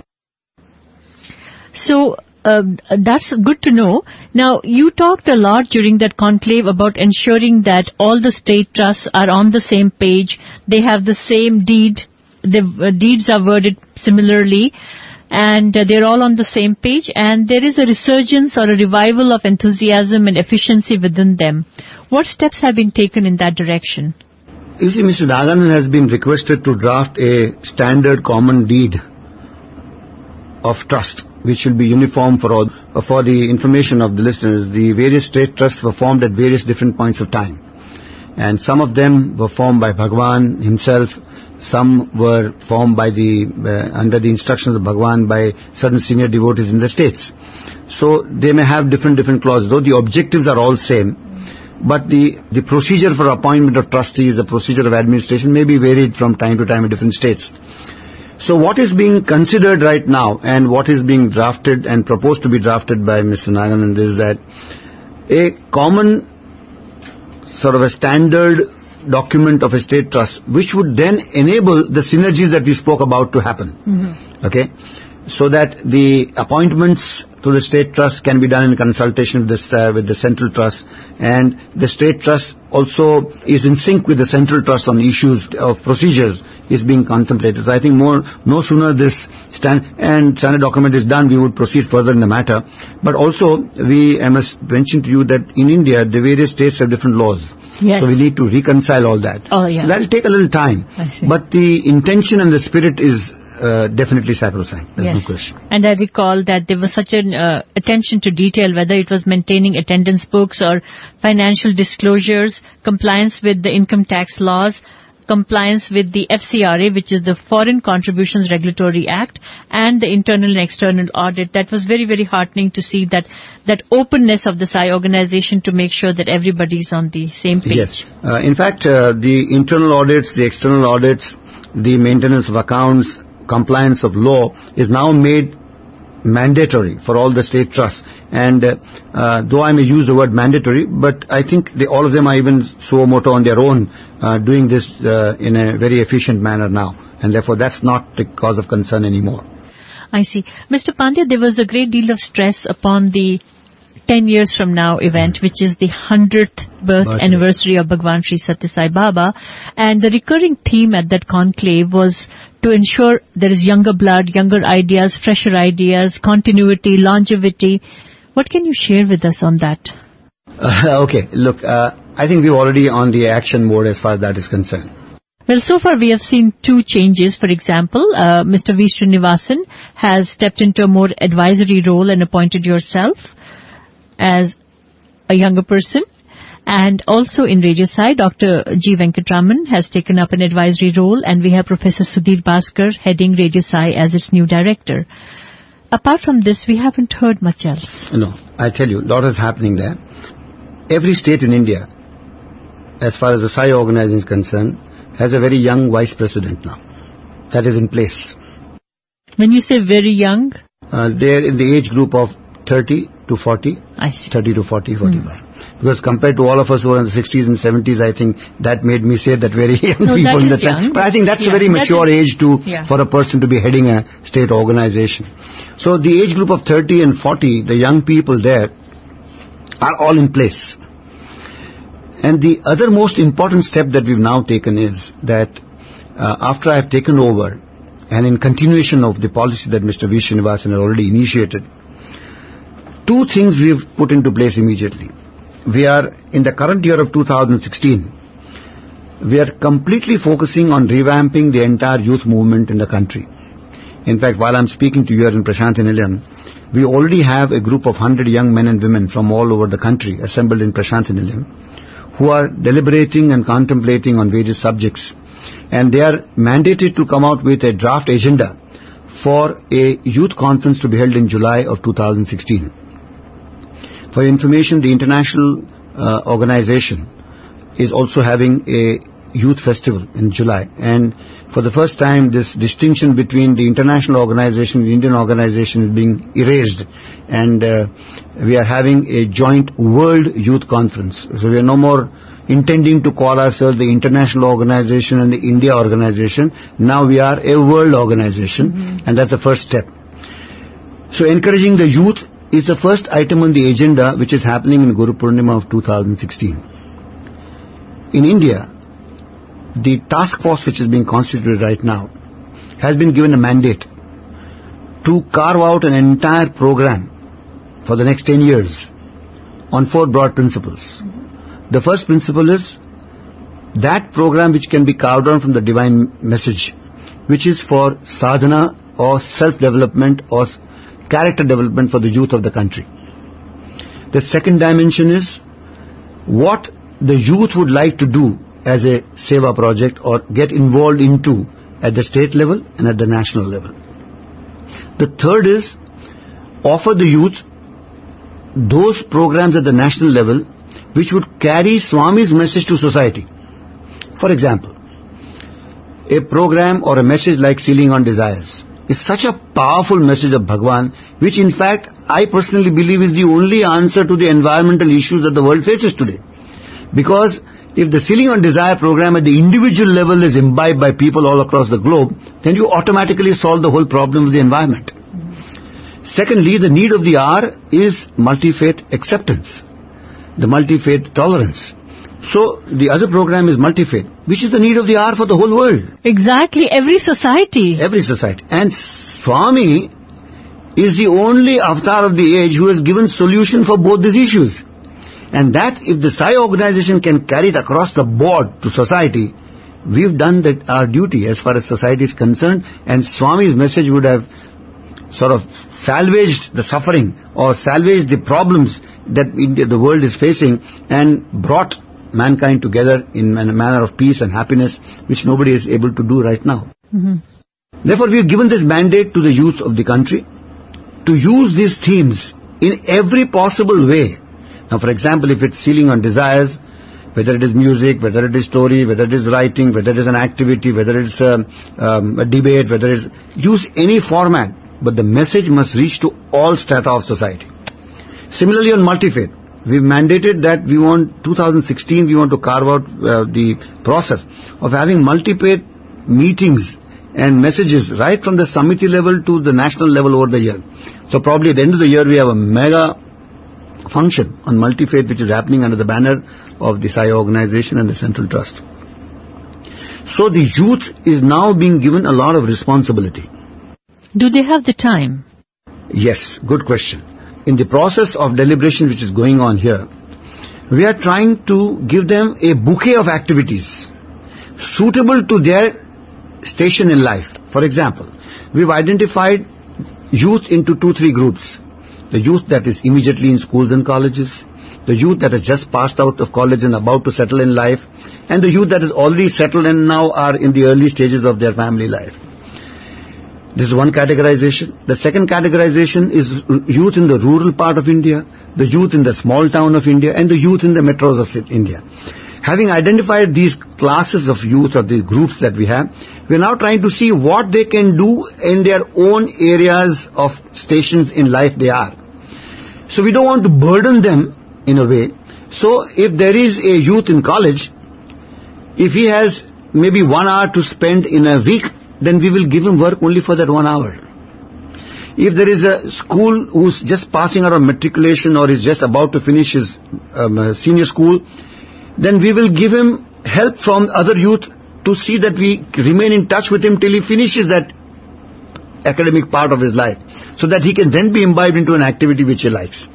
So that's good to know. Now, you talked a lot during that conclave about ensuring that all the state trusts are on the same page, they have the same deed, the deeds are worded similarly, and they're all on the same page, and there is a resurgence or a revival of enthusiasm and efficiency within them. What steps have been taken in that direction? You see, Mr. Naganan has been requested to draft a standard common deed of trust, which will be uniform for all. For the information of the listeners, the various state trusts were formed at various different points of time. And some of them were formed by Bhagwan himself. Some were formed by under the instructions of Bhagwan by certain senior devotees in the states. So they may have different clauses, though the objectives are all same. But the procedure for appointment of trustees, the procedure of administration may be varied from time to time in different states. So what is being considered right now and what is being drafted and proposed to be drafted by Mr. Naganan is that a common sort of a standard document of a state trust which would then enable the synergies that we spoke about to happen. Okay? So that the appointments to the state trust can be done in consultation with the central trust, and the state trust also is in sync with the central trust on issues of procedures is being contemplated. So I think no sooner this standard document is done, we would proceed further in the matter. But also, I must mention to you that in India, the various states have different laws. Yes. So we need to reconcile all that. Oh, yeah. So that will take a little time. I see. But the intention and the spirit is definitely sacrosanct. There's no question. And I recall that there was such an attention to detail, whether it was maintaining attendance books or financial disclosures, compliance with the income tax laws, compliance with the FCRA, which is the Foreign Contributions Regulatory Act, and the internal and external audit. That was very, very heartening to see that openness of the SAI organization to make sure that everybody is on the same page. Yes. In fact, the internal audits, the external audits, the maintenance of accounts, compliance of law is now made mandatory for all the state trusts. And though I may use the word mandatory, but I think all of them are even suo moto on their own doing this in a very efficient manner now. And therefore that's not the cause of concern anymore. I see. Mr. Pandya, there was a great deal of stress upon the 10 years from now event, which is the 100th birth anniversary of Bhagwan Sri Satya Sai Baba. And the recurring theme at that conclave was to ensure there is younger blood, younger ideas, fresher ideas, continuity, longevity. What can you share with us on that? Okay, look, I think we're already on the action mode as far as that is concerned. Well, so far we have seen two changes. For example, Mr. V. Srinivasan has stepped into a more advisory role and appointed yourself as a younger person. And also in Radio Sai, Dr. G. Venkatraman has taken up an advisory role, and we have Professor Sudhir Bhaskar heading Radio Sai as its new director. Apart from this, we haven't heard much else. No, I tell you, a lot is happening there. Every state in India, as far as the Sai organization is concerned, has a very young vice president now. That is in place. When you say very young? They're in the age group of 30 to 40. I see. 30 to 40, 45. Because compared to all of us who are in the 60s and 70s, I think that made me say that very young people in the sense. But I think that's a very mature age for a person to be heading a state organization. So the age group of 30 and 40, the young people there are all in place. And the other most important step that we've now taken is that after I've taken over and in continuation of the policy that Mr. V. Srinivasan had already initiated, two things we've put into place immediately. We are, in the current year of 2016, we are completely focusing on revamping the entire youth movement in the country. In fact, while I'm speaking to you here in Prashanthi Nilayam, we already have a group of 100 young men and women from all over the country assembled in Prashanthi Nilayam who are deliberating and contemplating on various subjects. And they are mandated to come out with a draft agenda for a youth conference to be held in July of 2016. For your information, the international organization is also having a youth festival in July. And for the first time, this distinction between the international organization and the Indian organization is being erased. And we are having a joint world youth conference. So we are no more intending to call ourselves the international organization and the India organization. Now we are a world organization. And that's the first step. So encouraging the youth is the first item on the agenda which is happening in Guru Purnima of 2016. In India, the task force which is being constituted right now has been given a mandate to carve out an entire program for the next 10 years on 4 broad principles. The first principle is that program which can be carved out from the divine message, which is for sadhana or self-development or character development for the youth of the country. The second dimension is what the youth would like to do as a seva project or get involved into at the state level and at the national level. The third is offer the youth those programs at the national level which would carry Swami's message to society. For example, a program or a message like Sealing on Desires is such a powerful message of Bhagwan, which in fact I personally believe is the only answer to the environmental issues that the world faces today. Because if the Sealing on Desire program at the individual level is imbibed by people all across the globe, then you automatically solve the whole problem of the environment. Secondly, the need of the hour is multi-faith acceptance, the multi-faith tolerance. So the other program is multi-faith, which is the need of the hour for the whole world. Exactly, every society. Every society. And Swami is the only avatar of the age who has given solution for both these issues. And that, if the Sai organization can carry it across the board to society, we've done our duty as far as society is concerned, and Swami's message would have sort of salvaged the suffering or salvaged the problems that the world is facing and brought mankind together in a manner of peace and happiness, which nobody is able to do right now. Mm-hmm. Therefore, we have given this mandate to the youth of the country to use these themes in every possible way. Now, for example, if it's sealing on desires, whether it is music, whether it is story, whether it is writing, whether it is an activity, whether it's a debate, whether it's... Use any format, but the message must reach to all strata of society. Similarly, on multi-faith, we've mandated that 2016, we want to carve out the process of having multi-faith meetings and messages right from the Samiti level to the national level over the year. So probably at the end of the year, we have a mega function on multi-faith which is happening under the banner of the Sai organization and the Central Trust. So the youth is now being given a lot of responsibility. Do they have the time? Yes, good question. In the process of deliberation which is going on here, we are trying to give them a bouquet of activities suitable to their station in life. For example, we've identified youth into 2-3 groups. The youth that is immediately in schools and colleges, the youth that has just passed out of college and about to settle in life, and the youth that is already settled and now are in the early stages of their family life. This is one categorization. The second categorization is youth in the rural part of India, the youth in the small town of India, and the youth in the metros of India. Having identified these classes of youth or these groups that we have, we are now trying to see what they can do in their own areas of stations in life they are. So we don't want to burden them in a way. So if there is a youth in college, if he has maybe 1 hour to spend in a week, then we will give him work only for that 1 hour. If there is a school who's just passing out of matriculation or is just about to finish his senior school, then we will give him help from other youth to see that we remain in touch with him till he finishes that academic part of his life, so that he can then be imbibed into an activity which he likes.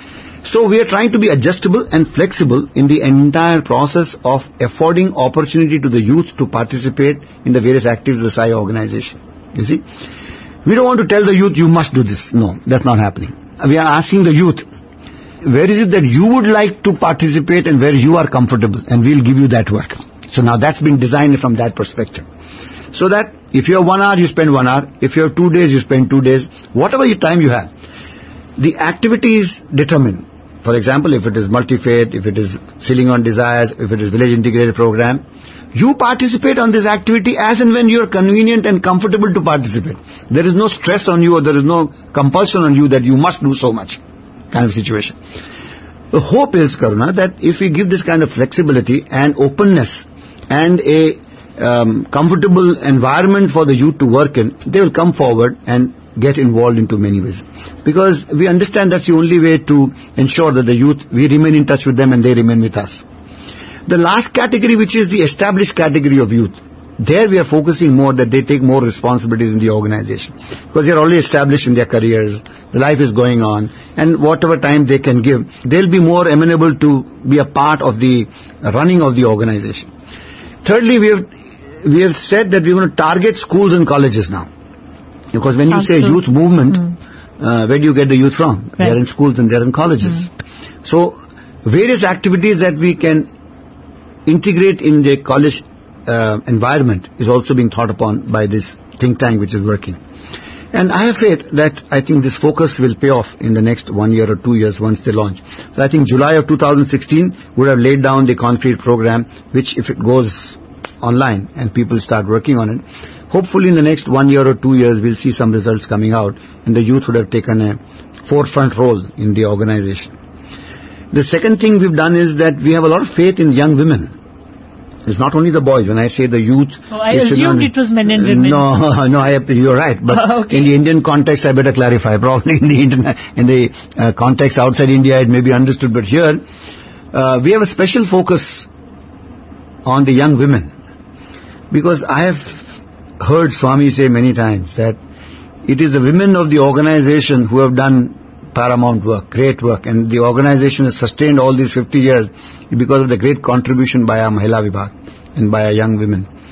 So we are trying to be adjustable and flexible in the entire process of affording opportunity to the youth to participate in the various activities of the Sai organization. You see? We don't want to tell the youth, you must do this. No, that's not happening. We are asking the youth, where is it that you would like to participate and where you are comfortable, and we'll give you that work. So now that's been designed from that perspective. So that if you have 1 hour, you spend 1 hour. If you have 2 days, you spend 2 days. Whatever time you have. The activity is determined. For example, if it is multi-faith, if it is sealing on desires, if it is village integrated program, you participate on this activity as and when you are convenient and comfortable to participate. There is no stress on you or there is no compulsion on you that you must do so much kind of situation. The hope is, Karuna, that if we give this kind of flexibility and openness and a comfortable environment for the youth to work in, they will come forward and get involved into many ways. Because we understand that's the only way to ensure that the youth, we remain in touch with them and they remain with us. The last category, which is the established category of youth, there we are focusing more that they take more responsibilities in the organization. Because they are already established in their careers, the life is going on, and whatever time they can give, they'll be more amenable to be a part of the running of the organization. Thirdly, we have said that we're going to target schools and colleges now. Because when you say youth movement, where do you get the youth from? Right. They are in schools and they are in colleges. So, various activities that we can integrate in the college environment is also being thought upon by this think tank which is working. And I have faith that I think this focus will pay off in the next 1 year or 2 years once they launch. So I think July of 2016 would have laid down the concrete program, which if it goes online and people start working on it, hopefully in the next 1 year or 2 years we'll see some results coming out and the youth would have taken a forefront role in the organization. The second thing we've done is that we have a lot of faith in young women. It's not only the boys. When I say the youth... Oh, I assumed it was men and women. No, you're right. But okay. In the Indian context, I better clarify. Probably in the context outside India, it may be understood. But here, we have a special focus on the young women. Because I have heard Swami say many times that it is the women of the organization who have done paramount work, great work, and the organization has sustained all these 50 years because of the great contribution by our Mahila Vibhag and by our young women.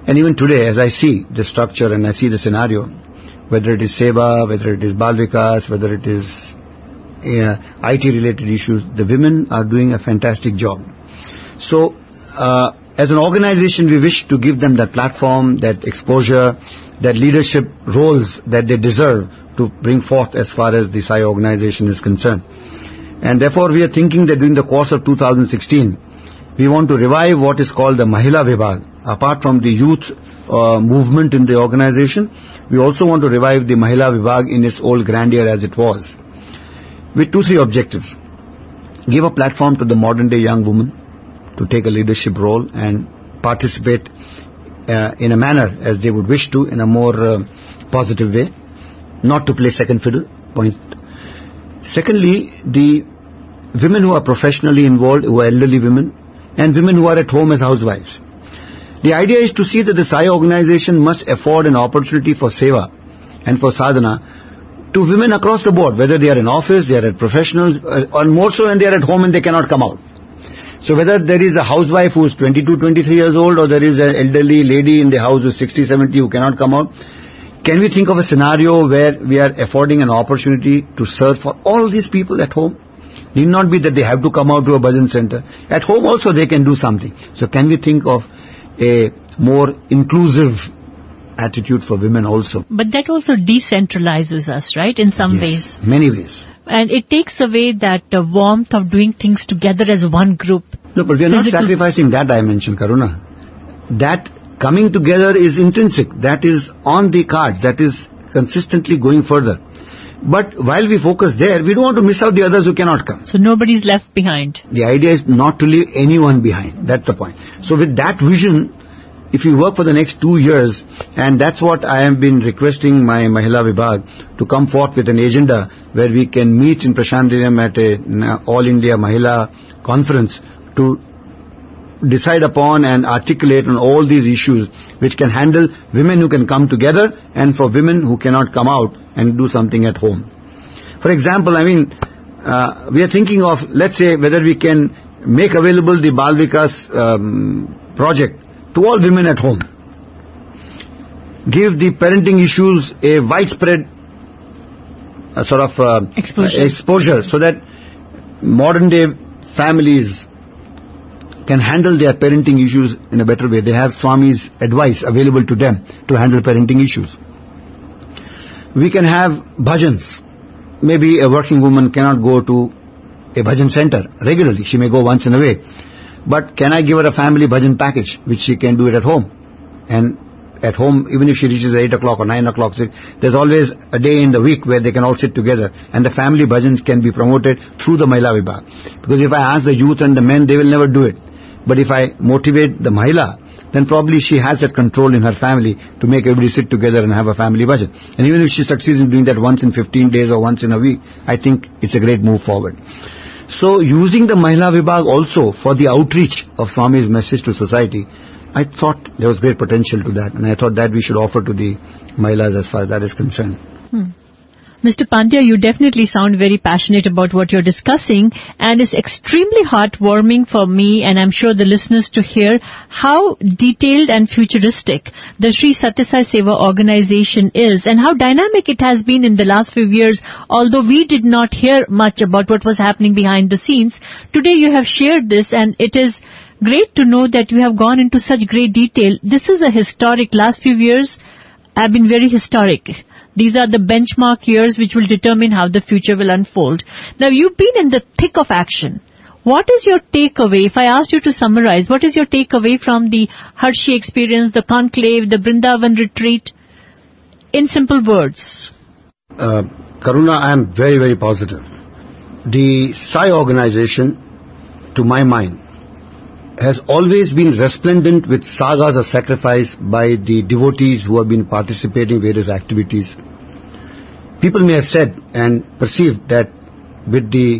And even today, as I see the structure and I see the scenario, whether it is Seva, whether it is Bal Vikas, whether it is IT-related issues, the women are doing a fantastic job. So, as an organization, we wish to give them that platform, that exposure, that leadership roles that they deserve to bring forth as far as the Sai organization is concerned. And therefore, we are thinking that during the course of 2016, we want to revive what is called the Mahila Vibhag. Apart from the youth movement in the organization, we also want to revive the Mahila Vibhag in its old grandeur as it was, with 2-3 objectives. Give a platform to the modern day young woman to take a leadership role and participate in a manner as they would wish to, in a more positive way, not to play second fiddle, point. Secondly, the women who are professionally involved, who are elderly women, and women who are at home as housewives. The idea is to see that the Sai organization must afford an opportunity for seva and for sadhana to women across the board, whether they are in office, they are at professionals, or more so when they are at home and they cannot come out. So whether there is a housewife who is 22, 23 years old, or there is an elderly lady in the house who is 60, 70 who cannot come out, can we think of a scenario where we are affording an opportunity to serve for all these people at home? Need not be that they have to come out to a bhajan center. At home also they can do something. So can we think of a more inclusive attitude for women also? But that also decentralizes us, right, in some ways? Many ways. And it takes away that warmth of doing things together as one group. No, but we are not sacrificing that dimension, Karuna. That coming together is intrinsic. That is on the cards. That is consistently going further. But while we focus there, we don't want to miss out the others who cannot come. So nobody's left behind. The idea is not to leave anyone behind. That's the point. So with that vision, if we work for the next 2 years, and that's what I have been requesting my Mahila Vibhag to come forth with an agenda where we can meet in Prashant Nilayam at a All India Mahila conference to decide upon and articulate on all these issues which can handle women who can come together and for women who cannot come out and do something at home. For example, we are thinking of, let's say, whether we can make available the Bal Vikas project to all women at home. Give the parenting issues a widespread exposure so that modern day families can handle their parenting issues in a better way. They have Swami's advice available to them to handle parenting issues. We can have bhajans. Maybe a working woman cannot go to a bhajan center regularly. She may go once in a way. But can I give her a family bhajan package, which she can do it at home? And at home, even if she reaches 8 o'clock or 9 o'clock, there's always a day in the week where they can all sit together. And the family bhajans can be promoted through the Mahila Vibhag. Because if I ask the youth and the men, they will never do it. But if I motivate the Mahila, then probably she has that control in her family to make everybody sit together and have a family bhajan. And even if she succeeds in doing that once in 15 days or once in a week, I think it's a great move forward. So using the Mahila Vibhag also for the outreach of Swami's message to society, I thought there was great potential to that, and I thought that we should offer to the Mahilas as far as that is concerned. Mr. Pandya, you definitely sound very passionate about what you're discussing, and it's extremely heartwarming for me, and I'm sure the listeners, to hear how detailed and futuristic the Sri Satya Sai Seva organization is, and how dynamic it has been in the last few years. Although we did not hear much about what was happening behind the scenes, today you have shared this, and it is great to know that you have gone into such great detail. This is a historic. Last few years have been very historic. These are the benchmark years which will determine how the future will unfold. Now, you've been in the thick of action. What is your takeaway? If I asked you to summarize, what is your takeaway from the Harshi experience, the conclave, the Vrindavan retreat, in simple words? Karuna, I am very, very positive. The Sai organization, to my mind, has always been resplendent with sagas of sacrifice by the devotees who have been participating in various activities. People may have said and perceived that with the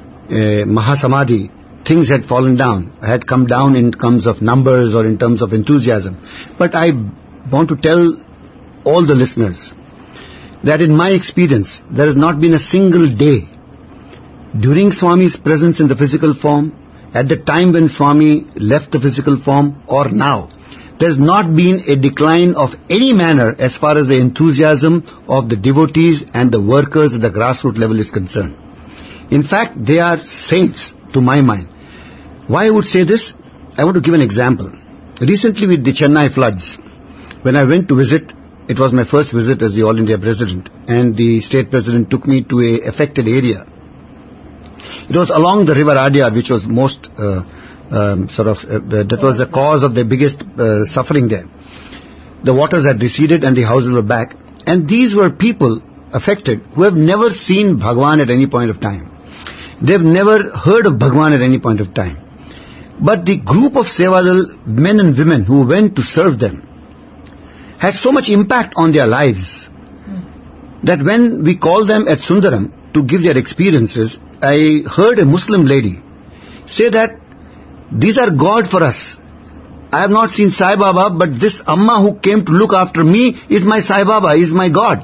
Mahasamadhi, things had fallen down, had come down in terms of numbers or in terms of enthusiasm. But I want to tell all the listeners that in my experience, there has not been a single day during Swami's presence in the physical form, at the time when Swami left the physical form, or now, there's not been a decline of any manner as far as the enthusiasm of the devotees and the workers at the grassroots level is concerned. In fact, they are saints to my mind. Why I would say this? I want to give an example. Recently with the Chennai floods, when I went to visit, it was my first visit as the All India President, and the State President took me to a affected area. It was along the river Adyar, which was most that was the cause of the biggest suffering there. The waters had receded and the houses were back. And these were people affected who have never seen Bhagwan at any point of time. They've never heard of Bhagwan at any point of time. But the group of Sevadal men and women who went to serve them had so much impact on their lives that when we called them at Sundaram to give their experiences, I heard a Muslim lady say that these are God for us. I have not seen Sai Baba, but this Amma who came to look after me is my Sai Baba, is my God.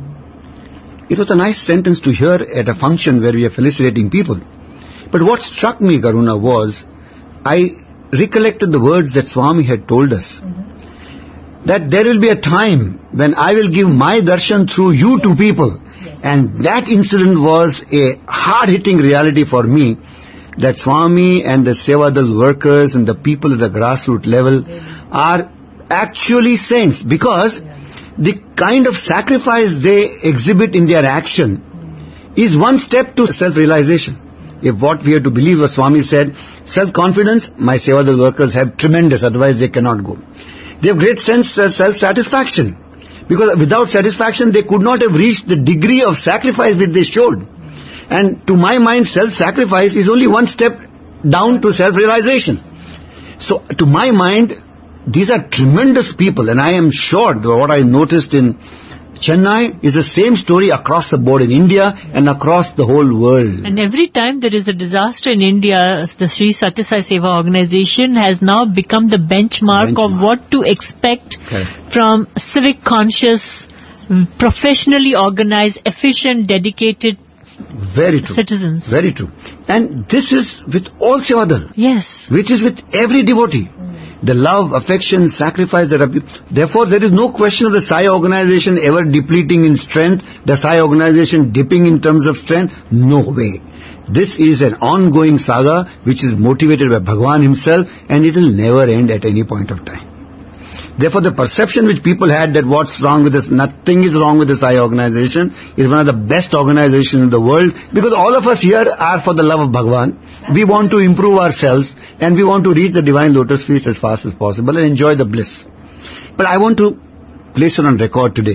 It was a nice sentence to hear at a function where we are felicitating people. But what struck me, Karuna, was I recollected the words that Swami had told us. That there will be a time when I will give my darshan through you to people. And that incident was a hard-hitting reality for me, that Swami and the Sevadal workers and the people at the grassroots level are actually saints, because the kind of sacrifice they exhibit in their action is one step to self-realization. If what we have to believe what Swami said, self-confidence, my Sevadal workers have tremendous, otherwise they cannot go. They have great sense of self-satisfaction, because without satisfaction they could not have reached the degree of sacrifice which they showed. And to my mind, self-sacrifice is only one step down to self-realization. So to my mind, these are tremendous people, and I am sure that what I noticed in Chennai is the same story across the board in India and across the whole world. And every time there is a disaster in India, the Sri Satya Sai Seva organization has now become the benchmark of what to expect from civic conscious, professionally organized, efficient, dedicated citizens. Very true. And this is with all Sevadal. Yes. Which is with every devotee. The love, affection, sacrifice that are... Therefore, there is no question of the Sai organization ever depleting in strength, the Sai organization dipping in terms of strength. No way. This is an ongoing saga which is motivated by Bhagwan himself, and it will never end at any point of time. Therefore, the perception which people had that what's wrong with this, nothing is wrong with the Sai organization, is one of the best organizations in the world, because all of us here are for the love of Bhagwan. We want to improve ourselves, and we want to reach the divine lotus feet as fast as possible and enjoy the bliss. But I want to place it on record today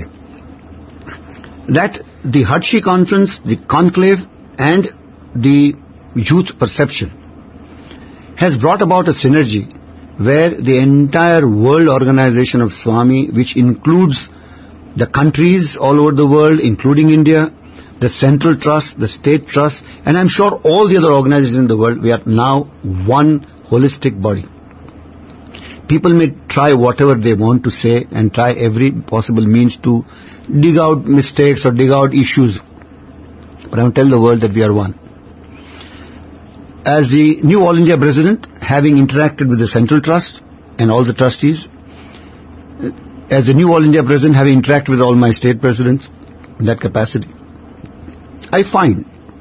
that the Hadshi conference, the conclave, and the youth perception has brought about a synergy where the entire world organization of Swami, which includes the countries all over the world, including India, the central trust, the state trust, and I'm sure all the other organizations in the world, we are now one holistic body. People may try whatever they want to say and try every possible means to dig out mistakes or dig out issues. But I want to tell the world that we are one. As the new All India President, having interacted with the Central Trust and all the trustees, as the new All India President, having interacted with all my state presidents in that capacity, I find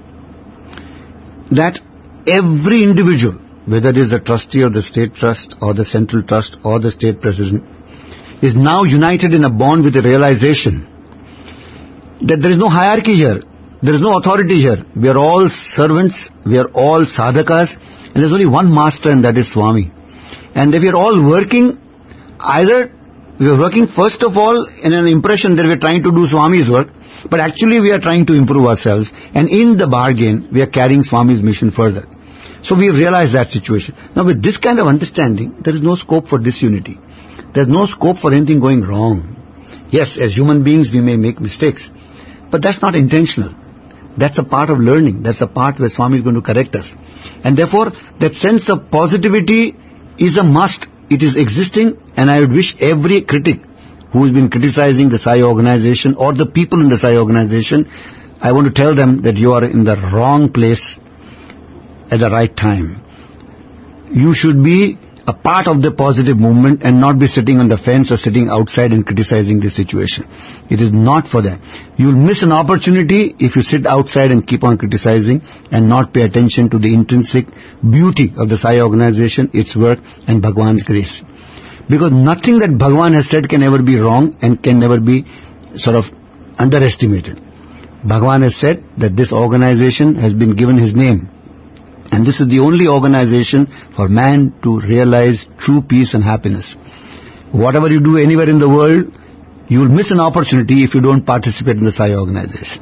that every individual, whether it is a trustee of the state trust or the Central Trust or the state president, is now united in a bond with the realization that there is no hierarchy here. There is no authority here. We are all servants, we are all sadhakas, and there is only one master, and that is Swami. And if we are all working, either we are working first of all in an impression that we are trying to do Swami's work, but actually we are trying to improve ourselves, and in the bargain we are carrying Swami's mission further. So we realize that situation. Now with this kind of understanding, there is no scope for disunity. There is no scope for anything going wrong. Yes, as human beings we may make mistakes, but that's not intentional. That's a part of learning. That's a part where Swami is going to correct us. And therefore, that sense of positivity is a must. It is existing, and I would wish every critic who has been criticizing the Sai organization or the people in the Sai organization, I want to tell them that you are in the wrong place at the right time. You should be a part of the positive movement and not be sitting on the fence or sitting outside and criticizing the situation. It is not for that. You will miss an opportunity if you sit outside and keep on criticizing and not pay attention to the intrinsic beauty of the Sai organization, its work and Bhagwan's grace. Because nothing that Bhagwan has said can ever be wrong and can never be sort of underestimated. Bhagwan has said that this organization has been given his name. And this is the only organization for man to realize true peace and happiness. Whatever you do anywhere in the world, you will miss an opportunity if you don't participate in the Sai organization.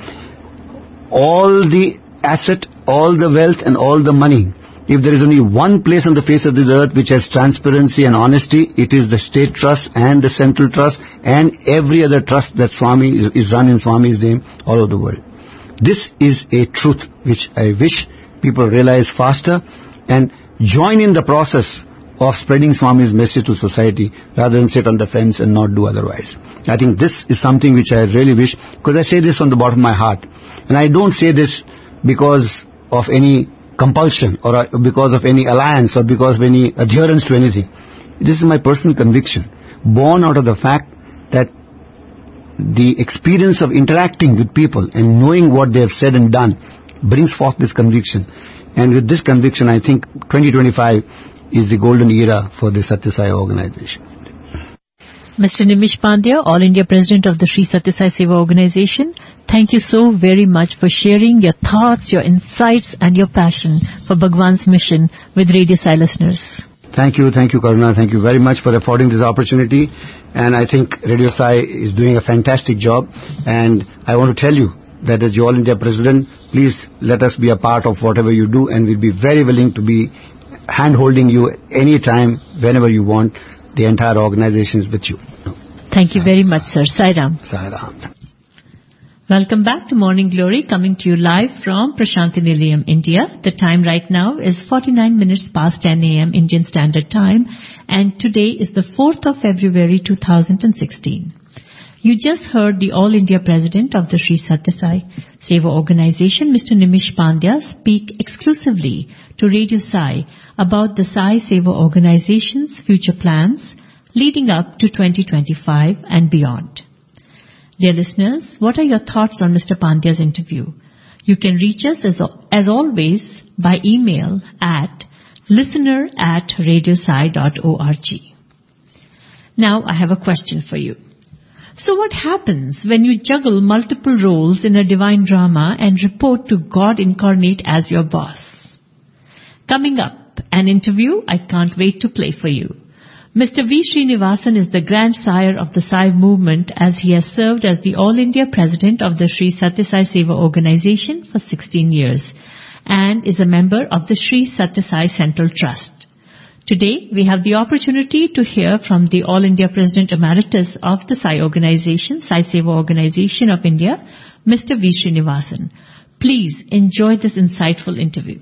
All the asset, all the wealth and all the money, if there is only one place on the face of the earth which has transparency and honesty, it is the state trust and the central trust and every other trust that Swami is run in Swami's name all over the world. This is a truth which I wish people realize faster and join in the process of spreading Swami's message to society rather than sit on the fence and not do otherwise. I think this is something which I really wish, because I say this from the bottom of my heart. And I don't say this because of any compulsion or because of any alliance or because of any adherence to anything. This is my personal conviction, born out of the fact that the experience of interacting with people and knowing what they have said and done brings forth this conviction. And with this conviction, I think 2025 is the golden era for the Satya Sai organization. Mr. Nimish Pandya, All India President of the Sri Satya Sai Seva Organization, thank you so very much for sharing your thoughts, your insights and your passion for Bhagwan's mission with Radio Sai listeners. Thank you, Karuna. Thank you very much for affording this opportunity. And I think Radio Sai is doing a fantastic job. And I want to tell you that as your All India President, please let us be a part of whatever you do, and we'll be very willing to be hand-holding you anytime, whenever you want. The entire organization is with you. Thank you very much, sir. Sai Ram. Sai Ram. Welcome back to Morning Glory, coming to you live from Prashanti Nilayam, India. The time right now is 49 minutes past 10 a.m. Indian Standard Time, and today is the 4th of February 2016. You just heard the All India President of the Sri Satya Sai Seva Organization, Mr. Nimish Pandya, speak exclusively to Radio Sai about the Sai Seva Organization's future plans leading up to 2025 and beyond. Dear listeners, what are your thoughts on Mr. Pandya's interview? You can reach us as always by email at listener@radiosai.org. Now I have a question for you. So what happens when you juggle multiple roles in a divine drama and report to God incarnate as your boss? Coming up, an interview I can't wait to play for you. Mr. V. Srinivasan is the grandsire of the Sai movement, as he has served as the All India President of the Sri Satya Sai Seva Organization for 16 years and is a member of the Sri Satya Sai Central Trust. Today, we have the opportunity to hear from the All India President Emeritus of the Sai Organization, Sai Seva Organization of India, Mr. V. Srinivasan. Please enjoy this insightful interview.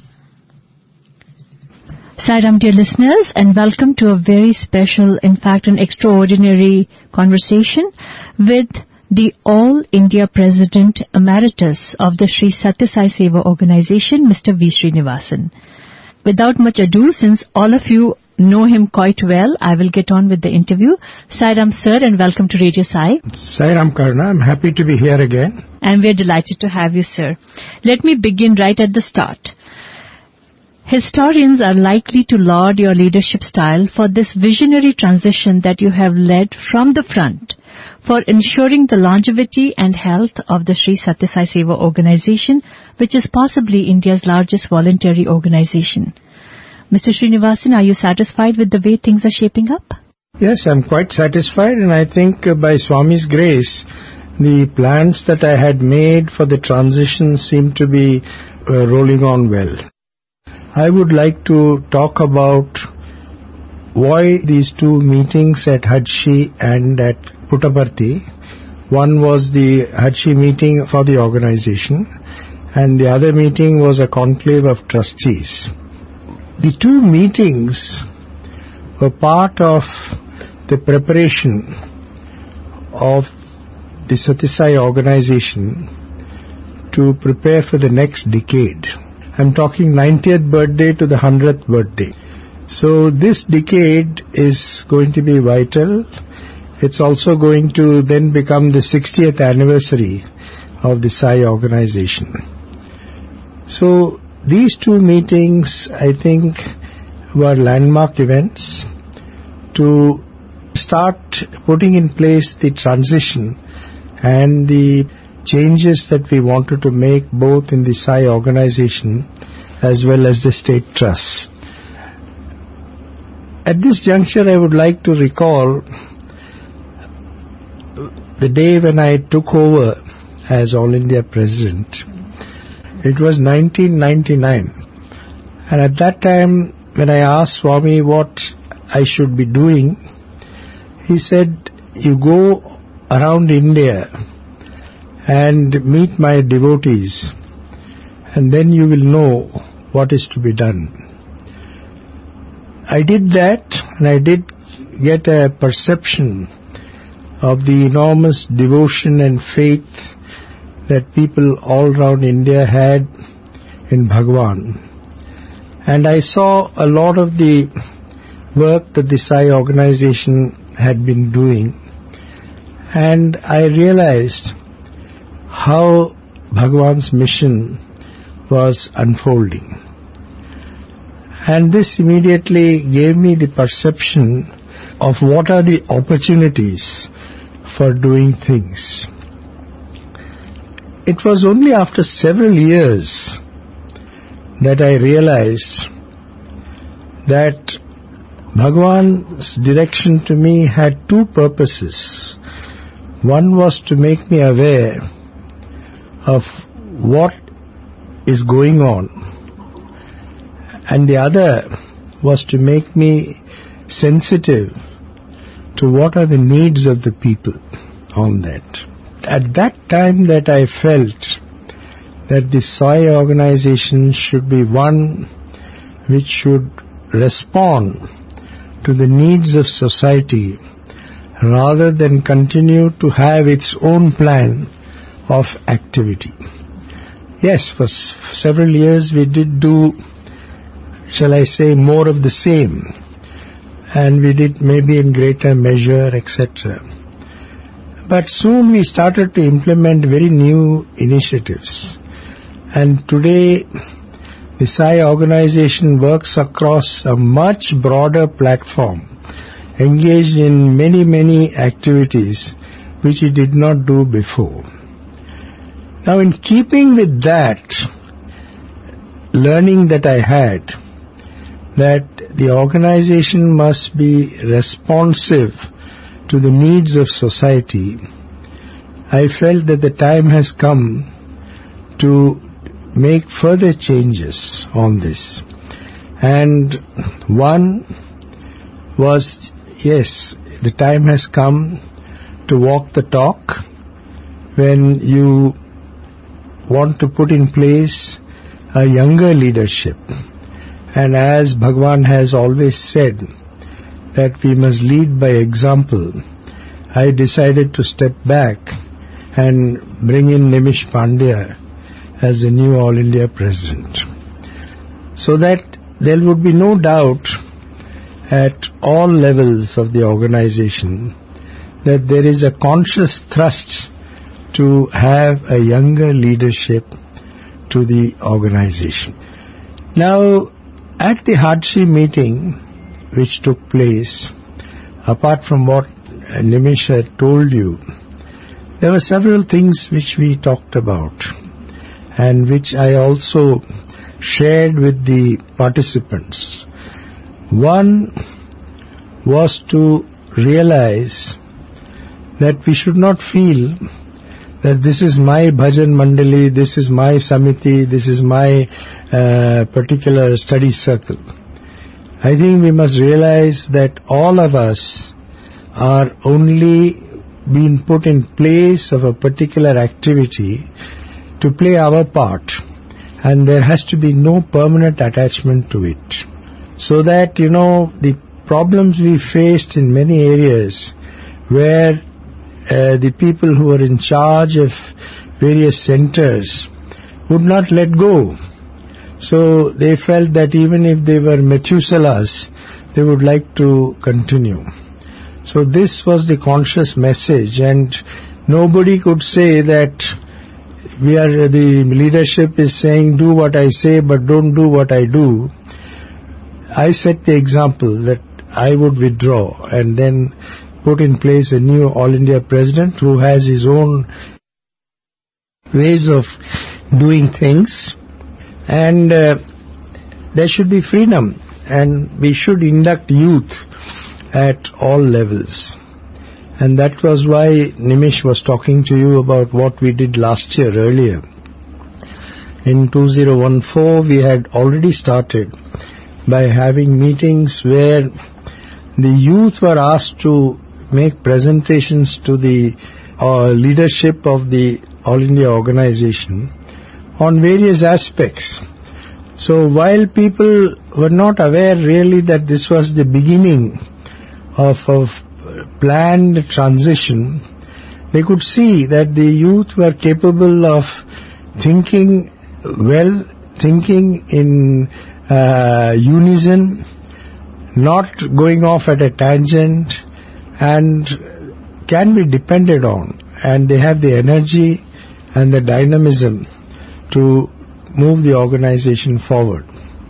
Sai Ram, dear listeners, and welcome to a very special, in fact an extraordinary conversation with the All India President Emeritus of the Sri Satya Sai Seva Organization, Mr. V. Srinivasan. Without much ado, since all of you know him quite well, I will get on with the interview. Sai Ram, sir, and welcome to Radio Sai. Sai Ram, Karuna, I'm happy to be here again. And we're delighted to have you, sir. Let me begin right at the start. Historians are likely to laud your leadership style for this visionary transition that you have led from the front for ensuring the longevity and health of the Sri Satya Sai Seva Organization, which is possibly India's largest voluntary organization. Mr. Srinivasan, are you satisfied with the way things are shaping up? Yes, I'm quite satisfied, and I think by Swami's grace, the plans that I had made for the transition seem to be rolling on well. I would like to talk about why these two meetings at Hadshi and at Puttaparthi. One was the Hadshi meeting for the organization, and the other meeting was a conclave of trustees. The two meetings were part of the preparation of the Satya Sai organization to prepare for the next decade. I'm talking 90th birthday to the 100th birthday. So this decade is going to be vital. It's also going to then become the 60th anniversary of the Sai organization. So these two meetings, I think, were landmark events to start putting in place the transition and the changes that we wanted to make both in the Sai organization as well as the state trust. At this juncture, I would like to recall the day when I took over as All India President. It was 1999. And at that time, when I asked Swami what I should be doing, he said, you go around India and meet my devotees, and then you will know what is to be done. I did that, and I did get a perception of the enormous devotion and faith that people all around India had in Bhagwan. And I saw a lot of the work that the Sai organization had been doing, and I realized how Bhagwan's mission was unfolding. And this immediately gave me the perception of what are the opportunities for doing things. It was only after several years that I realized that Bhagwan's direction to me had two purposes. One was to make me aware of what is going on, and the other was to make me sensitive to what are the needs of the people on that. At that time that I felt that the Sai organization should be one which should respond to the needs of society rather than continue to have its own plan of activity. Yes, for several years we did do, shall I say, more of the same, and we did maybe in greater measure, etc. But soon we started to implement very new initiatives, and today the Sai organization works across a much broader platform, engaged in many activities which it did not do before. Now, in keeping with that learning that I had, that the organization must be responsive to the needs of society, I felt that the time has come to make further changes on this. And one was, yes, the time has come to walk the talk when you want to put in place a younger leadership. And as Bhagwan has always said, that we must lead by example, I decided to step back and bring in Nimish Pandya as the new All India President, so that there would be no doubt at all levels of the organization that there is a conscious thrust to have a younger leadership to the organization. Now, at the Hadshi meeting which took place, apart from what Nimish had told you, there were several things which we talked about and which I also shared with the participants. One was to realize that we should not feel that this is my bhajan mandali, this is my samiti, this is my particular study circle. I think we must realize that all of us are only being put in place of a particular activity to play our part, and there has to be no permanent attachment to it. So that, the problems we faced in many areas where the people who were in charge of various centers would not let go. So they felt that even if they were Methuselahs, they would like to continue. So this was the conscious message, and nobody could say that the leadership is saying, do what I say but don't do what I do. I set the example that I would withdraw and then put in place a new All India President who has his own ways of doing things, and there should be freedom, and we should induct youth at all levels. And that was why Nimish was talking to you about what we did last year earlier. In 2014 we had already started by having meetings where the youth were asked to make presentations to the leadership of the All India organization on various aspects. So while people were not aware really that this was the beginning of planned transition, they could see that the youth were capable of thinking well, thinking in unison, not going off at a tangent, and can be depended on, and they have the energy and the dynamism to move the organization forward.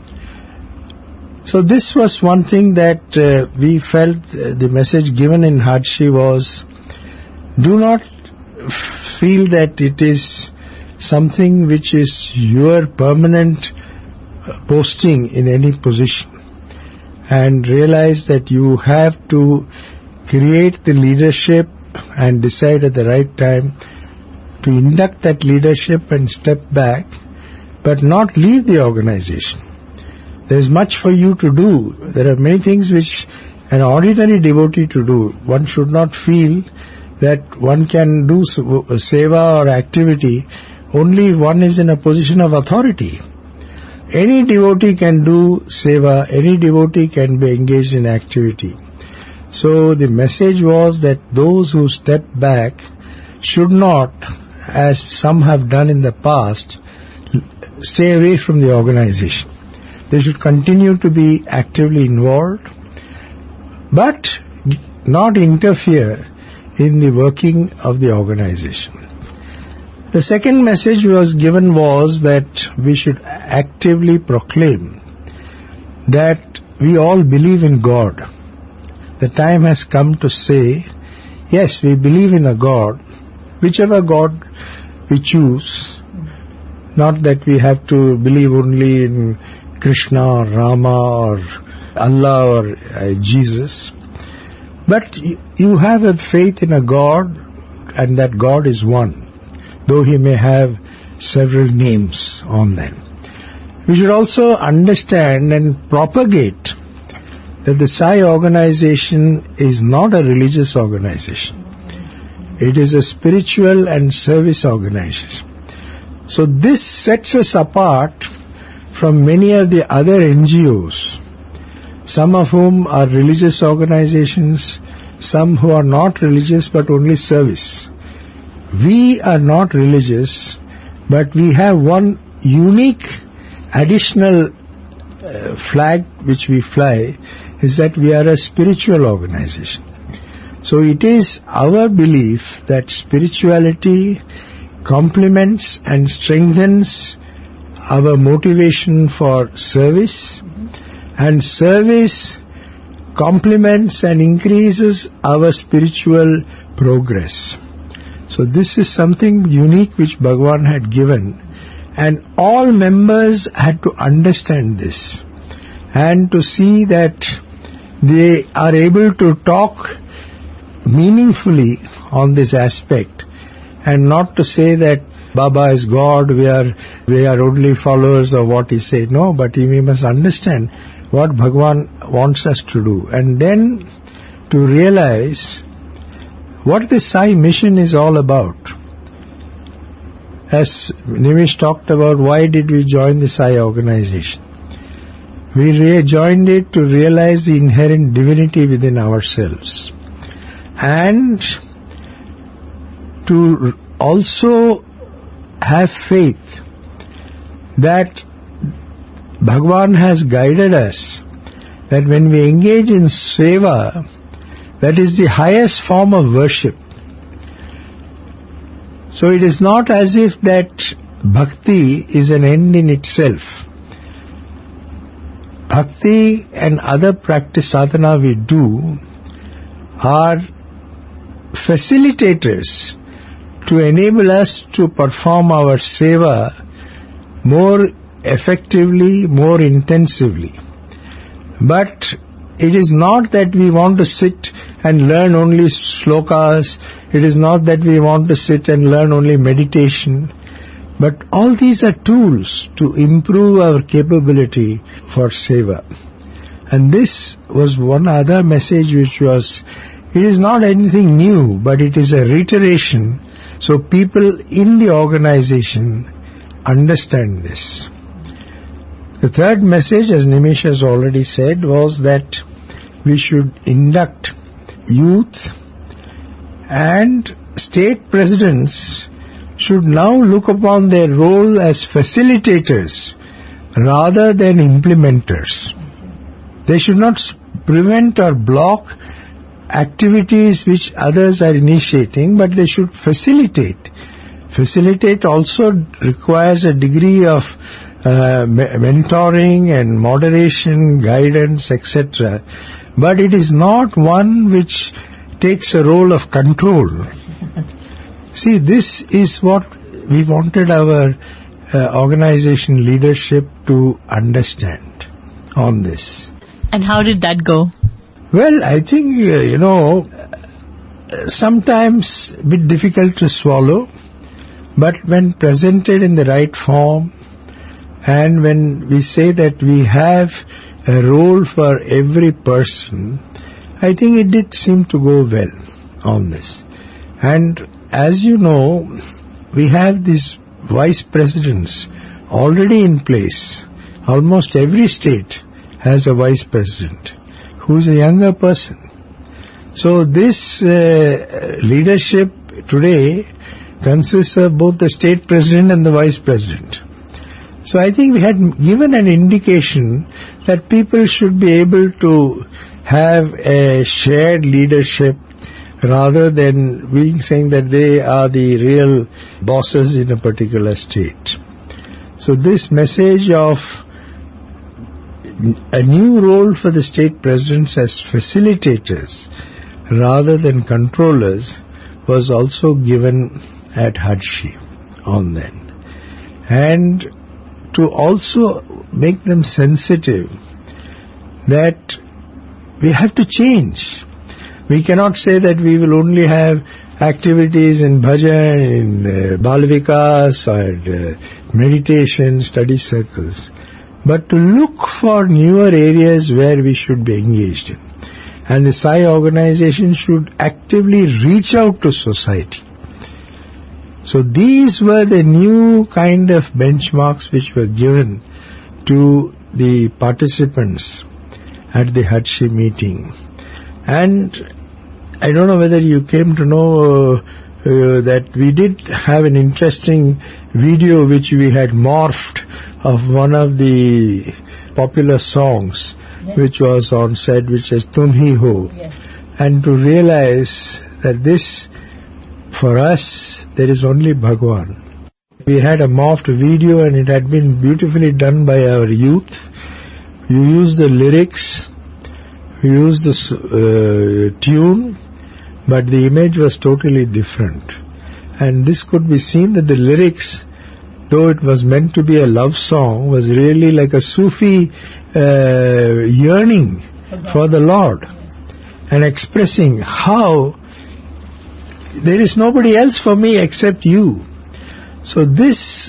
So this was one thing that we felt the message given in Hadshi was, do not feel that it is something which is your permanent posting in any position, and realize that you have to create the leadership and decide at the right time to induct that leadership and step back, but not leave the organization. There is much for you to do. There are many things which an ordinary devotee to do. One should not feel that one can do seva or activity only if one is in a position of authority. Any devotee can do seva, any devotee can be engaged in activity. So the message was that those who step back should not, as some have done in the past, stay away from the organization. They should continue to be actively involved, but not interfere in the working of the organization. The second message was given was that we should actively proclaim that we all believe in God. The time has come to say, yes, we believe in a God, whichever God we choose, not that we have to believe only in Krishna or Rama or Allah or Jesus, but you have a faith in a God, and that God is one, though He may have several names on them. We should also understand and propagate that the Sai organization is not a religious organization. It is a spiritual and service organization. So this sets us apart from many of the other NGOs, some of whom are religious organizations, some who are not religious but only service. We are not religious, but we have one unique additional flag which we fly, is that we are a spiritual organization. So it is our belief that spirituality complements and strengthens our motivation for service, and service complements and increases our spiritual progress. So this is something unique which Bhagavan had given, and all members had to understand this and to see that they are able to talk meaningfully on this aspect, and not to say that Baba is God, we are only followers of what he said. No, but we must understand what Bhagavan wants us to do, and then to realize what the Sai mission is all about. As Nimish talked about, why did we join the Sai organization? We joined it to realize the inherent divinity within ourselves, and to also have faith that Bhagavan has guided us that when we engage in seva, that is the highest form of worship. So it is not as if that bhakti is an end in itself. Bhakti and other practice sadhana we do are facilitators to enable us to perform our seva more effectively, more intensively. But it is not that we want to sit and learn only slokas. It is not that we want to sit and learn only meditation. But all these are tools to improve our capability for seva. And this was one other message which was, it is not anything new, but it is a reiteration. So people in the organization understand this. The third message, as Nimish has already said, was that we should induct youth, and state presidents should now look upon their role as facilitators rather than implementers. They should not prevent or block activities which others are initiating, but they should facilitate. Facilitate also requires a degree of mentoring and moderation, guidance, etc. But it is not one which takes a role of control. See, this is what we wanted our organization leadership to understand on this. And how did that go? Well, I think, sometimes a bit difficult to swallow, but when presented in the right form, and when we say that we have a role for every person, I think it did seem to go well on this. And as you know, we have these vice presidents already in place. Almost every state has a vice president who is a younger person. So this leadership today consists of both the state president and the vice president. So I think we had given an indication that people should be able to have a shared leadership rather than being saying that they are the real bosses in a particular state. So this message of a new role for the state presidents as facilitators rather than controllers was also given at Hadshi on that. And to also make them sensitive that we have to change. We cannot say that we will only have activities in bhajan, in Bal Vikas, and meditation, study circles, but to look for newer areas where we should be engaged in. And the Sai organization should actively reach out to society. So these were the new kind of benchmarks which were given to the participants at the Hadshi meeting. And I don't know whether you came to know that we did have an interesting video which we had morphed of one of the popular songs, yes, which was on set, which says Tum Hi Ho. Yes. And to realize that this, for us, there is only Bhagwan. We had a morphed video and it had been beautifully done by our youth. You used the lyrics, you used the tune, but the image was totally different. And this could be seen that the lyrics, though it was meant to be a love song, was really like a Sufi yearning for the Lord, and expressing how there is nobody else for me except you. So this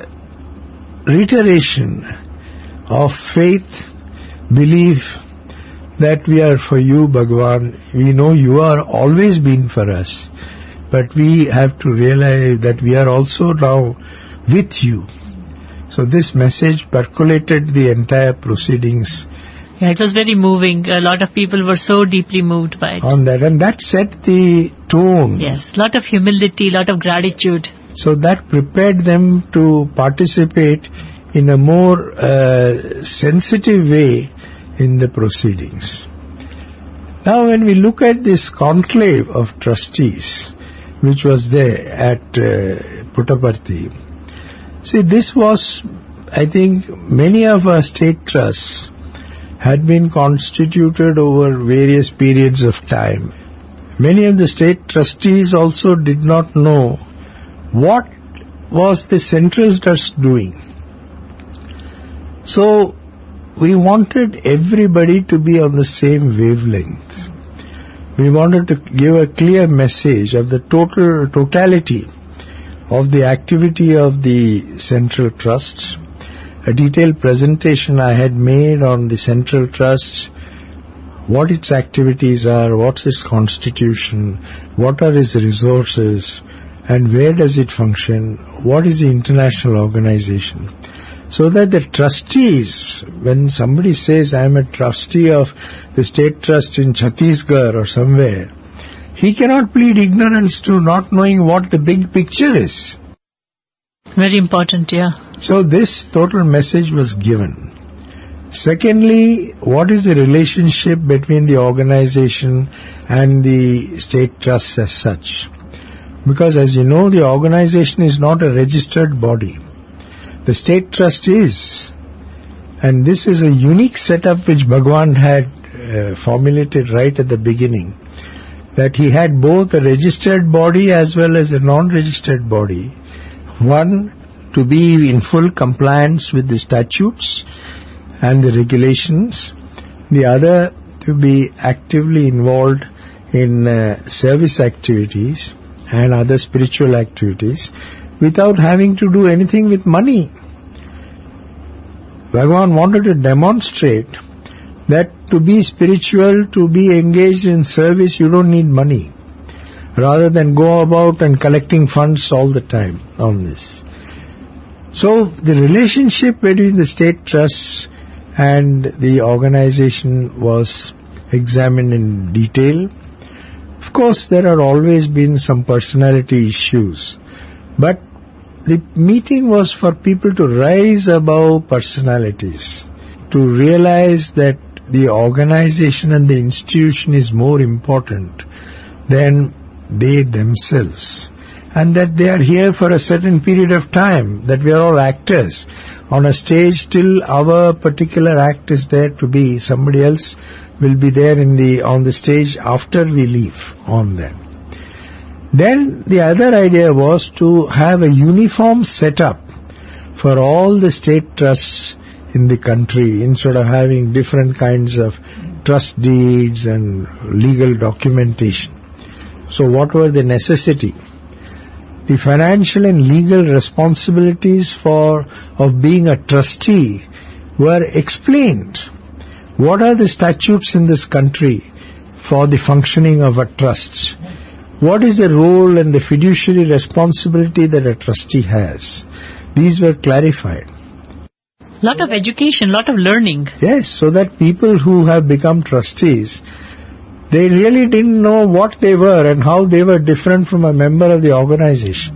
reiteration of faith, belief that we are for you, Bhagwan, we know you are always been for us, but we have to realize that we are also now with you. So this message percolated the entire proceedings. Yeah, it was very moving. A lot of people were so deeply moved by it. On that, and that set the tone. Yes, lot of humility, lot of gratitude. So that prepared them to participate in a more sensitive way in the proceedings. Now when we look at this conclave of trustees which was there at Puttaparthi, see, this was, I think, many of our state trusts had been constituted over various periods of time. Many of the state trustees also did not know what was the central trust doing. So we wanted everybody to be on the same wavelength. We wanted to give a clear message of the totality of the activity of the central trusts. A detailed presentation I had made on the central trust, what its activities are, what's its constitution, what are its resources, and where does it function, what is the international organization. So that the trustees, when somebody says, I am a trustee of the state trust in Chhattisgarh or somewhere, he cannot plead ignorance to not knowing what the big picture is. Very important, yeah. So this total message was given. Secondly, what is the relationship between the organization and the state trusts as such? Because as you know, the organization is not a registered body. The state trust is. And this is a unique setup which Bhagwan had formulated right at the beginning. That he had both a registered body as well as a non-registered body. One, to be in full compliance with the statutes and the regulations. The other, to be actively involved in service activities and other spiritual activities without having to do anything with money. Bhagavan wanted to demonstrate that to be spiritual, to be engaged in service, you don't need money, rather than go about and collecting funds all the time on this. So the relationship between the state trusts and the organization was examined in detail. Of course, there are always been some personality issues, but the meeting was for people to rise above personalities, to realize that the organization and the institution is more important than they themselves, and that they are here for a certain period of time, that we are all actors on a stage till our particular act is there to be. Somebody else will be there on the stage after we leave on them. Then the other idea was to have a uniform setup for all the state trusts in the country, instead of having different kinds of trust deeds and legal documentation. So what were the necessity? The financial and legal responsibilities of being a trustee were explained. What are the statutes in this country for the functioning of a trust? What is the role and the fiduciary responsibility that a trustee has? These were clarified. Lot of education, lot of learning. Yes, so that people who have become trustees, they really didn't know what they were and how they were different from a member of the organization.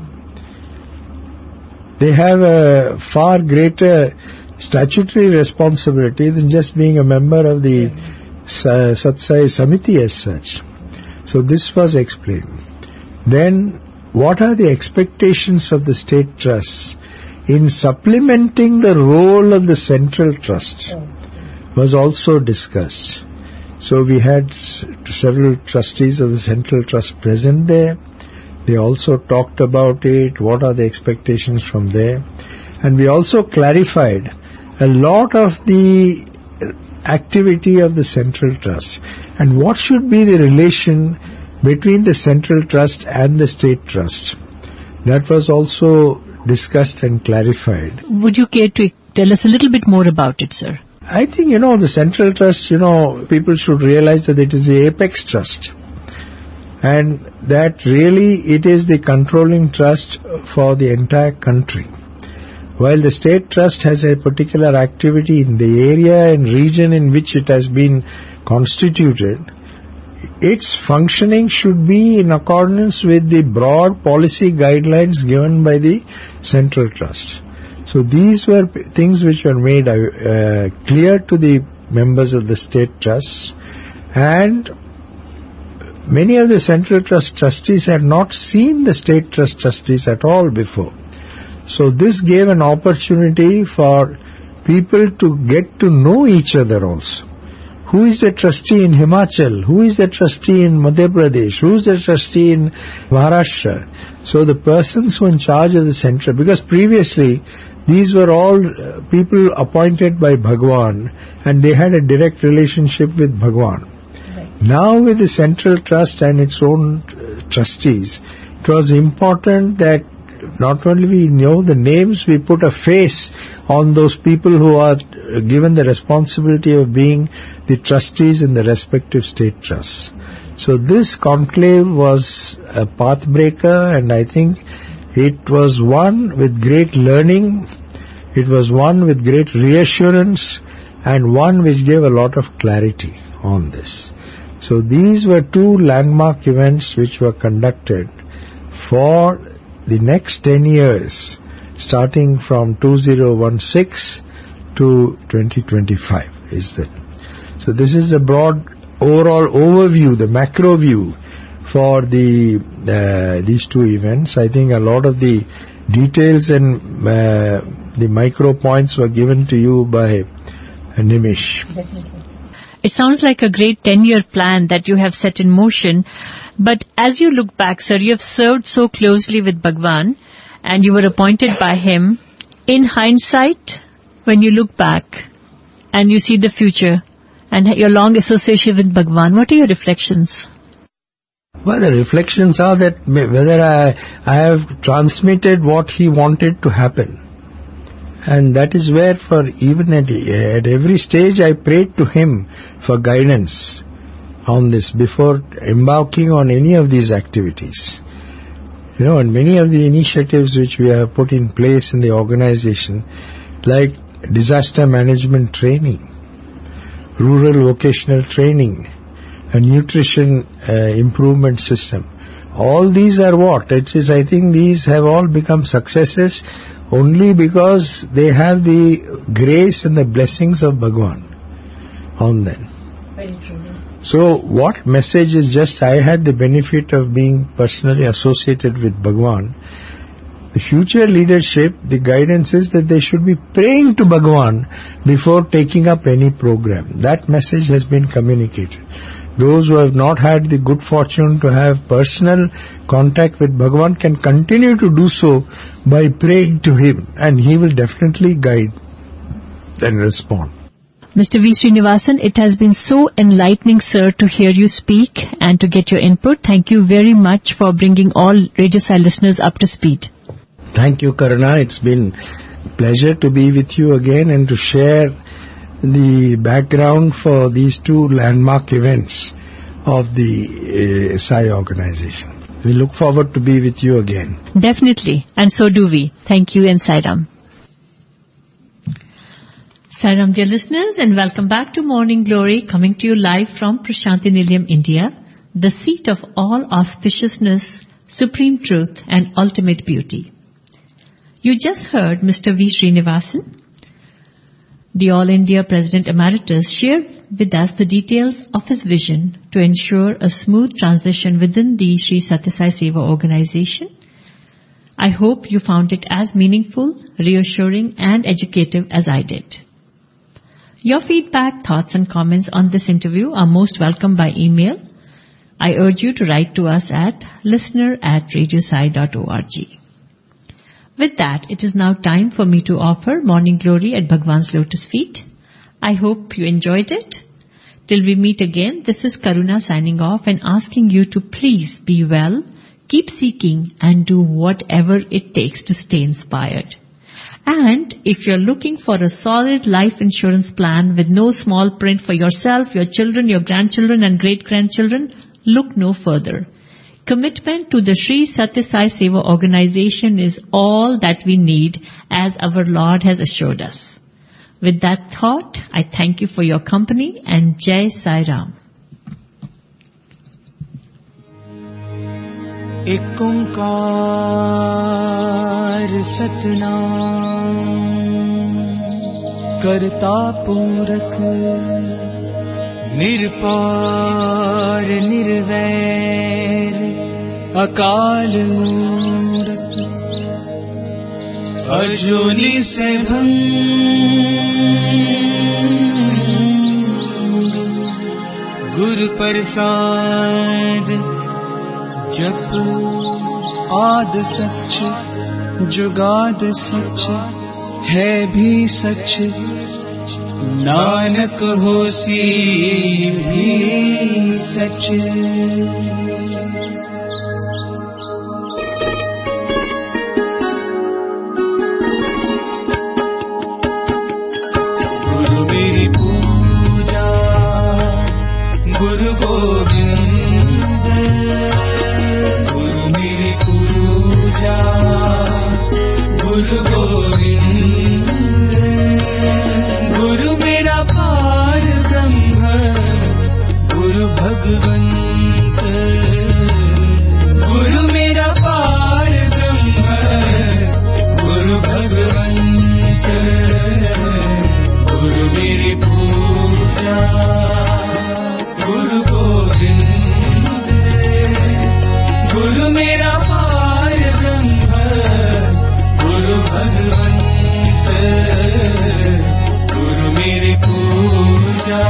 They have a far greater statutory responsibility than just being a member of the Satsai Samiti as such. So this was explained. Then, what are the expectations of the state trusts in supplementing the role of the central trust was also discussed. So we had several trustees of the central trust present there. They also talked about it, what are the expectations from there. And we also clarified a lot of the activity of the central trust and what should be the relation between the central trust and the state trust. That was also discussed and clarified. Would you care to tell us a little bit more about it, sir? I think, the central trust, people should realize that it is the apex trust. And that really it is the controlling trust for the entire country. While the state trust has a particular activity in the area and region in which it has been constituted, its functioning should be in accordance with the broad policy guidelines given by the central trust. So these were things which were made clear to the members of the state trust, and many of the central trust trustees had not seen the state trust trustees at all before. So this gave an opportunity for people to get to know each other also. Who is the trustee in Himachal? Who is the trustee in Madhya Pradesh? Who is the trustee in Maharashtra? So the persons who are in charge of the central, because previously these were all people appointed by Bhagwan and they had a direct relationship with Bhagwan. Right. Now with the central trust and its own trustees, it was important that not only we know the names, we put a face on those people who are given the responsibility of being the trustees in the respective state trusts. So this conclave was a path breaker, and I think it was one with great learning, it was one with great reassurance, and one which gave a lot of clarity on this. So these were two landmark events which were conducted for the next 10 years, starting from 2016 to 2025 is that. So this is the broad overall overview, the macro view for these two events. I think a lot of the details and the micro points were given to you by Nimish. Definitely. It sounds like a great 10-year plan that you have set in motion. But as you look back, sir, you have served so closely with Bhagwan and you were appointed by him. In hindsight, when you look back and you see the future and your long association with Bhagwan, what are your reflections? Well, the reflections are that whether I have transmitted what he wanted to happen. And that is where for even at every stage I prayed to him for guidance on this before embarking on any of these activities. You know, and many of the initiatives which we have put in place in the organization, like disaster management training, rural vocational training, a nutrition improvement system, all these are what? It is, I think these have all become successes only because they have the grace and the blessings of Bhagwan on them. Very true. So what message is just, I had the benefit of being personally associated with Bhagwan. The future leadership, the guidance is that they should be praying to Bhagwan before taking up any program. That message has been communicated. Those who have not had the good fortune to have personal contact with Bhagwan can continue to do so by praying to him, and he will definitely guide and respond. Mr. V. Srinivasan, it has been so enlightening, sir, to hear you speak and to get your input. Thank you very much for bringing all Radio Sai listeners up to speed. Thank you, Karuna. It's been a pleasure to be with you again and to share the background for these two landmark events of the Sai organization. We look forward to be with you again. Definitely, and so do we. Thank you and Sairam. Sairam, dear listeners, and welcome back to Morning Glory, coming to you live from Prashanti Nilayam, India, the seat of all auspiciousness, supreme truth and ultimate beauty. You just heard Mr. V. Srinivasan, the All India President Emeritus, share with us the details of his vision to ensure a smooth transition within the Sri Sathya Sai Seva organization. I hope you found it as meaningful, reassuring and educative as I did. Your feedback, thoughts and comments on this interview are most welcome by email. I urge you to write to us at listener@radiosai.org. With that, it is now time for me to offer Morning Glory at Bhagwan's Lotus Feet. I hope you enjoyed it. Till we meet again, this is Karuna signing off and asking you to please be well, keep seeking and do whatever it takes to stay inspired. And if you're looking for a solid life insurance plan with no small print for yourself, your children, your grandchildren and great-grandchildren, look no further. Commitment to the Sri Sathya Sai Seva organization is all that we need, as our Lord has assured us. With that thought, I thank you for your company and Jai Sai Ram. एक ओंकार सतनाम करता पूरक निरपार निर्वैर अकाल मूरत अर्जुनी से गुरु प्रसाद जप आद सच जुगाद सच है भी सच नानक होसी भी सच। गुरु मेरी पूजा गुरु गोविंद गुरु मेरी पूजा गुरु गोविंद गुरु मेरा पार ब्रह्म गुरु भगवंत गुरु मेरा पार ब्रह्म गुरु भगवंत गुरु मेरी पूजा गुरु गोविंद गुरु मेरा पार ब्रह्म गुरु भगवंत गुरु मेरी पूजा।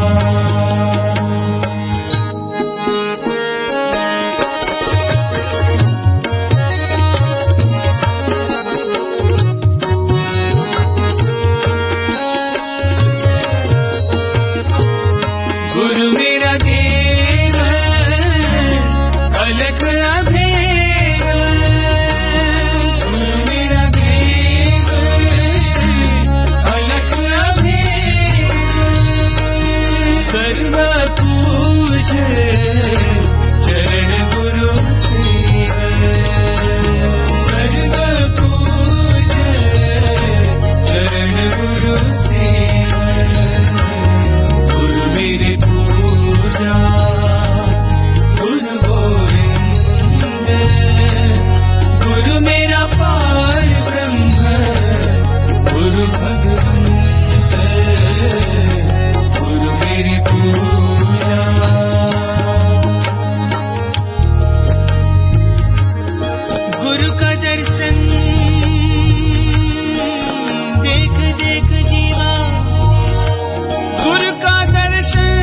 गुरु मेरा देव अलख अभेद गुरु मेरा देव अलख अभेद सर्व पूज चरण गुरु सेव सर्व पूज चरण गुरु सेव गुरु मेरी पूजा गुरु गोविंद गुरु मेरा पार ब्रह्म गुरु भगवंत गुरु मेरी पूजा। गुरु का दर्शन देख देख जीवा गुरु का दर्शन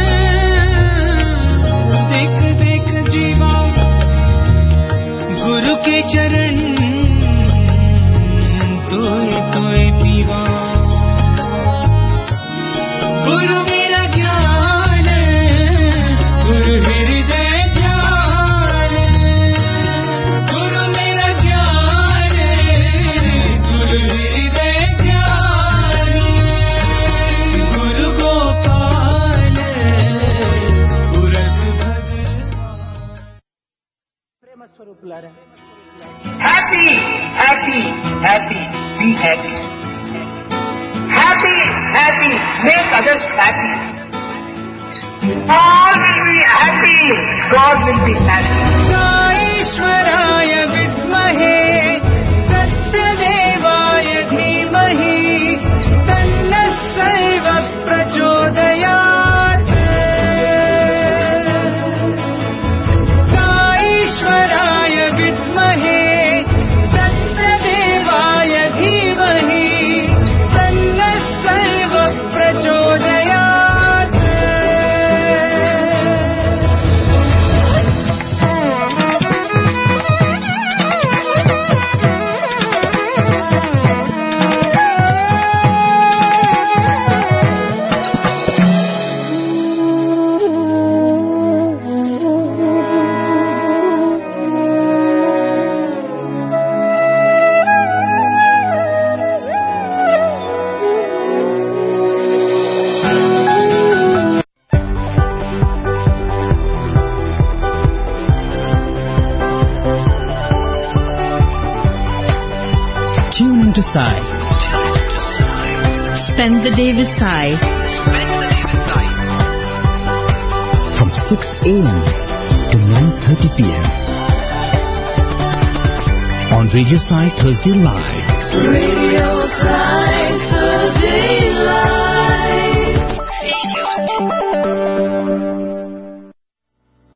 देख देख जीवा गुरु के चरण तोय तोय पीवा गुरु मेरा ज्ञान गुरु हृदय ध्यान गुरु मेरा ज्ञान गुरु हृदय ध्यान गुरु गोपाल गुरु भगवान। Happy, happy, happy, be happy. Happy, happy, make others happy. All will be happy, God will be happy. ईश्वराय विद्महे सत्यदेवाय धीमहि तन्नः सर्व प्रचोदयात् ईश्वराय विद्महे सत्यदेवाय धीमहि तन्नः सर्व प्रचोदयात्। Tune into Sai. Spend the day with Sai. From 6 a.m. to 9:30 p.m. on Radio Sai Thursday Live. Radio Sai.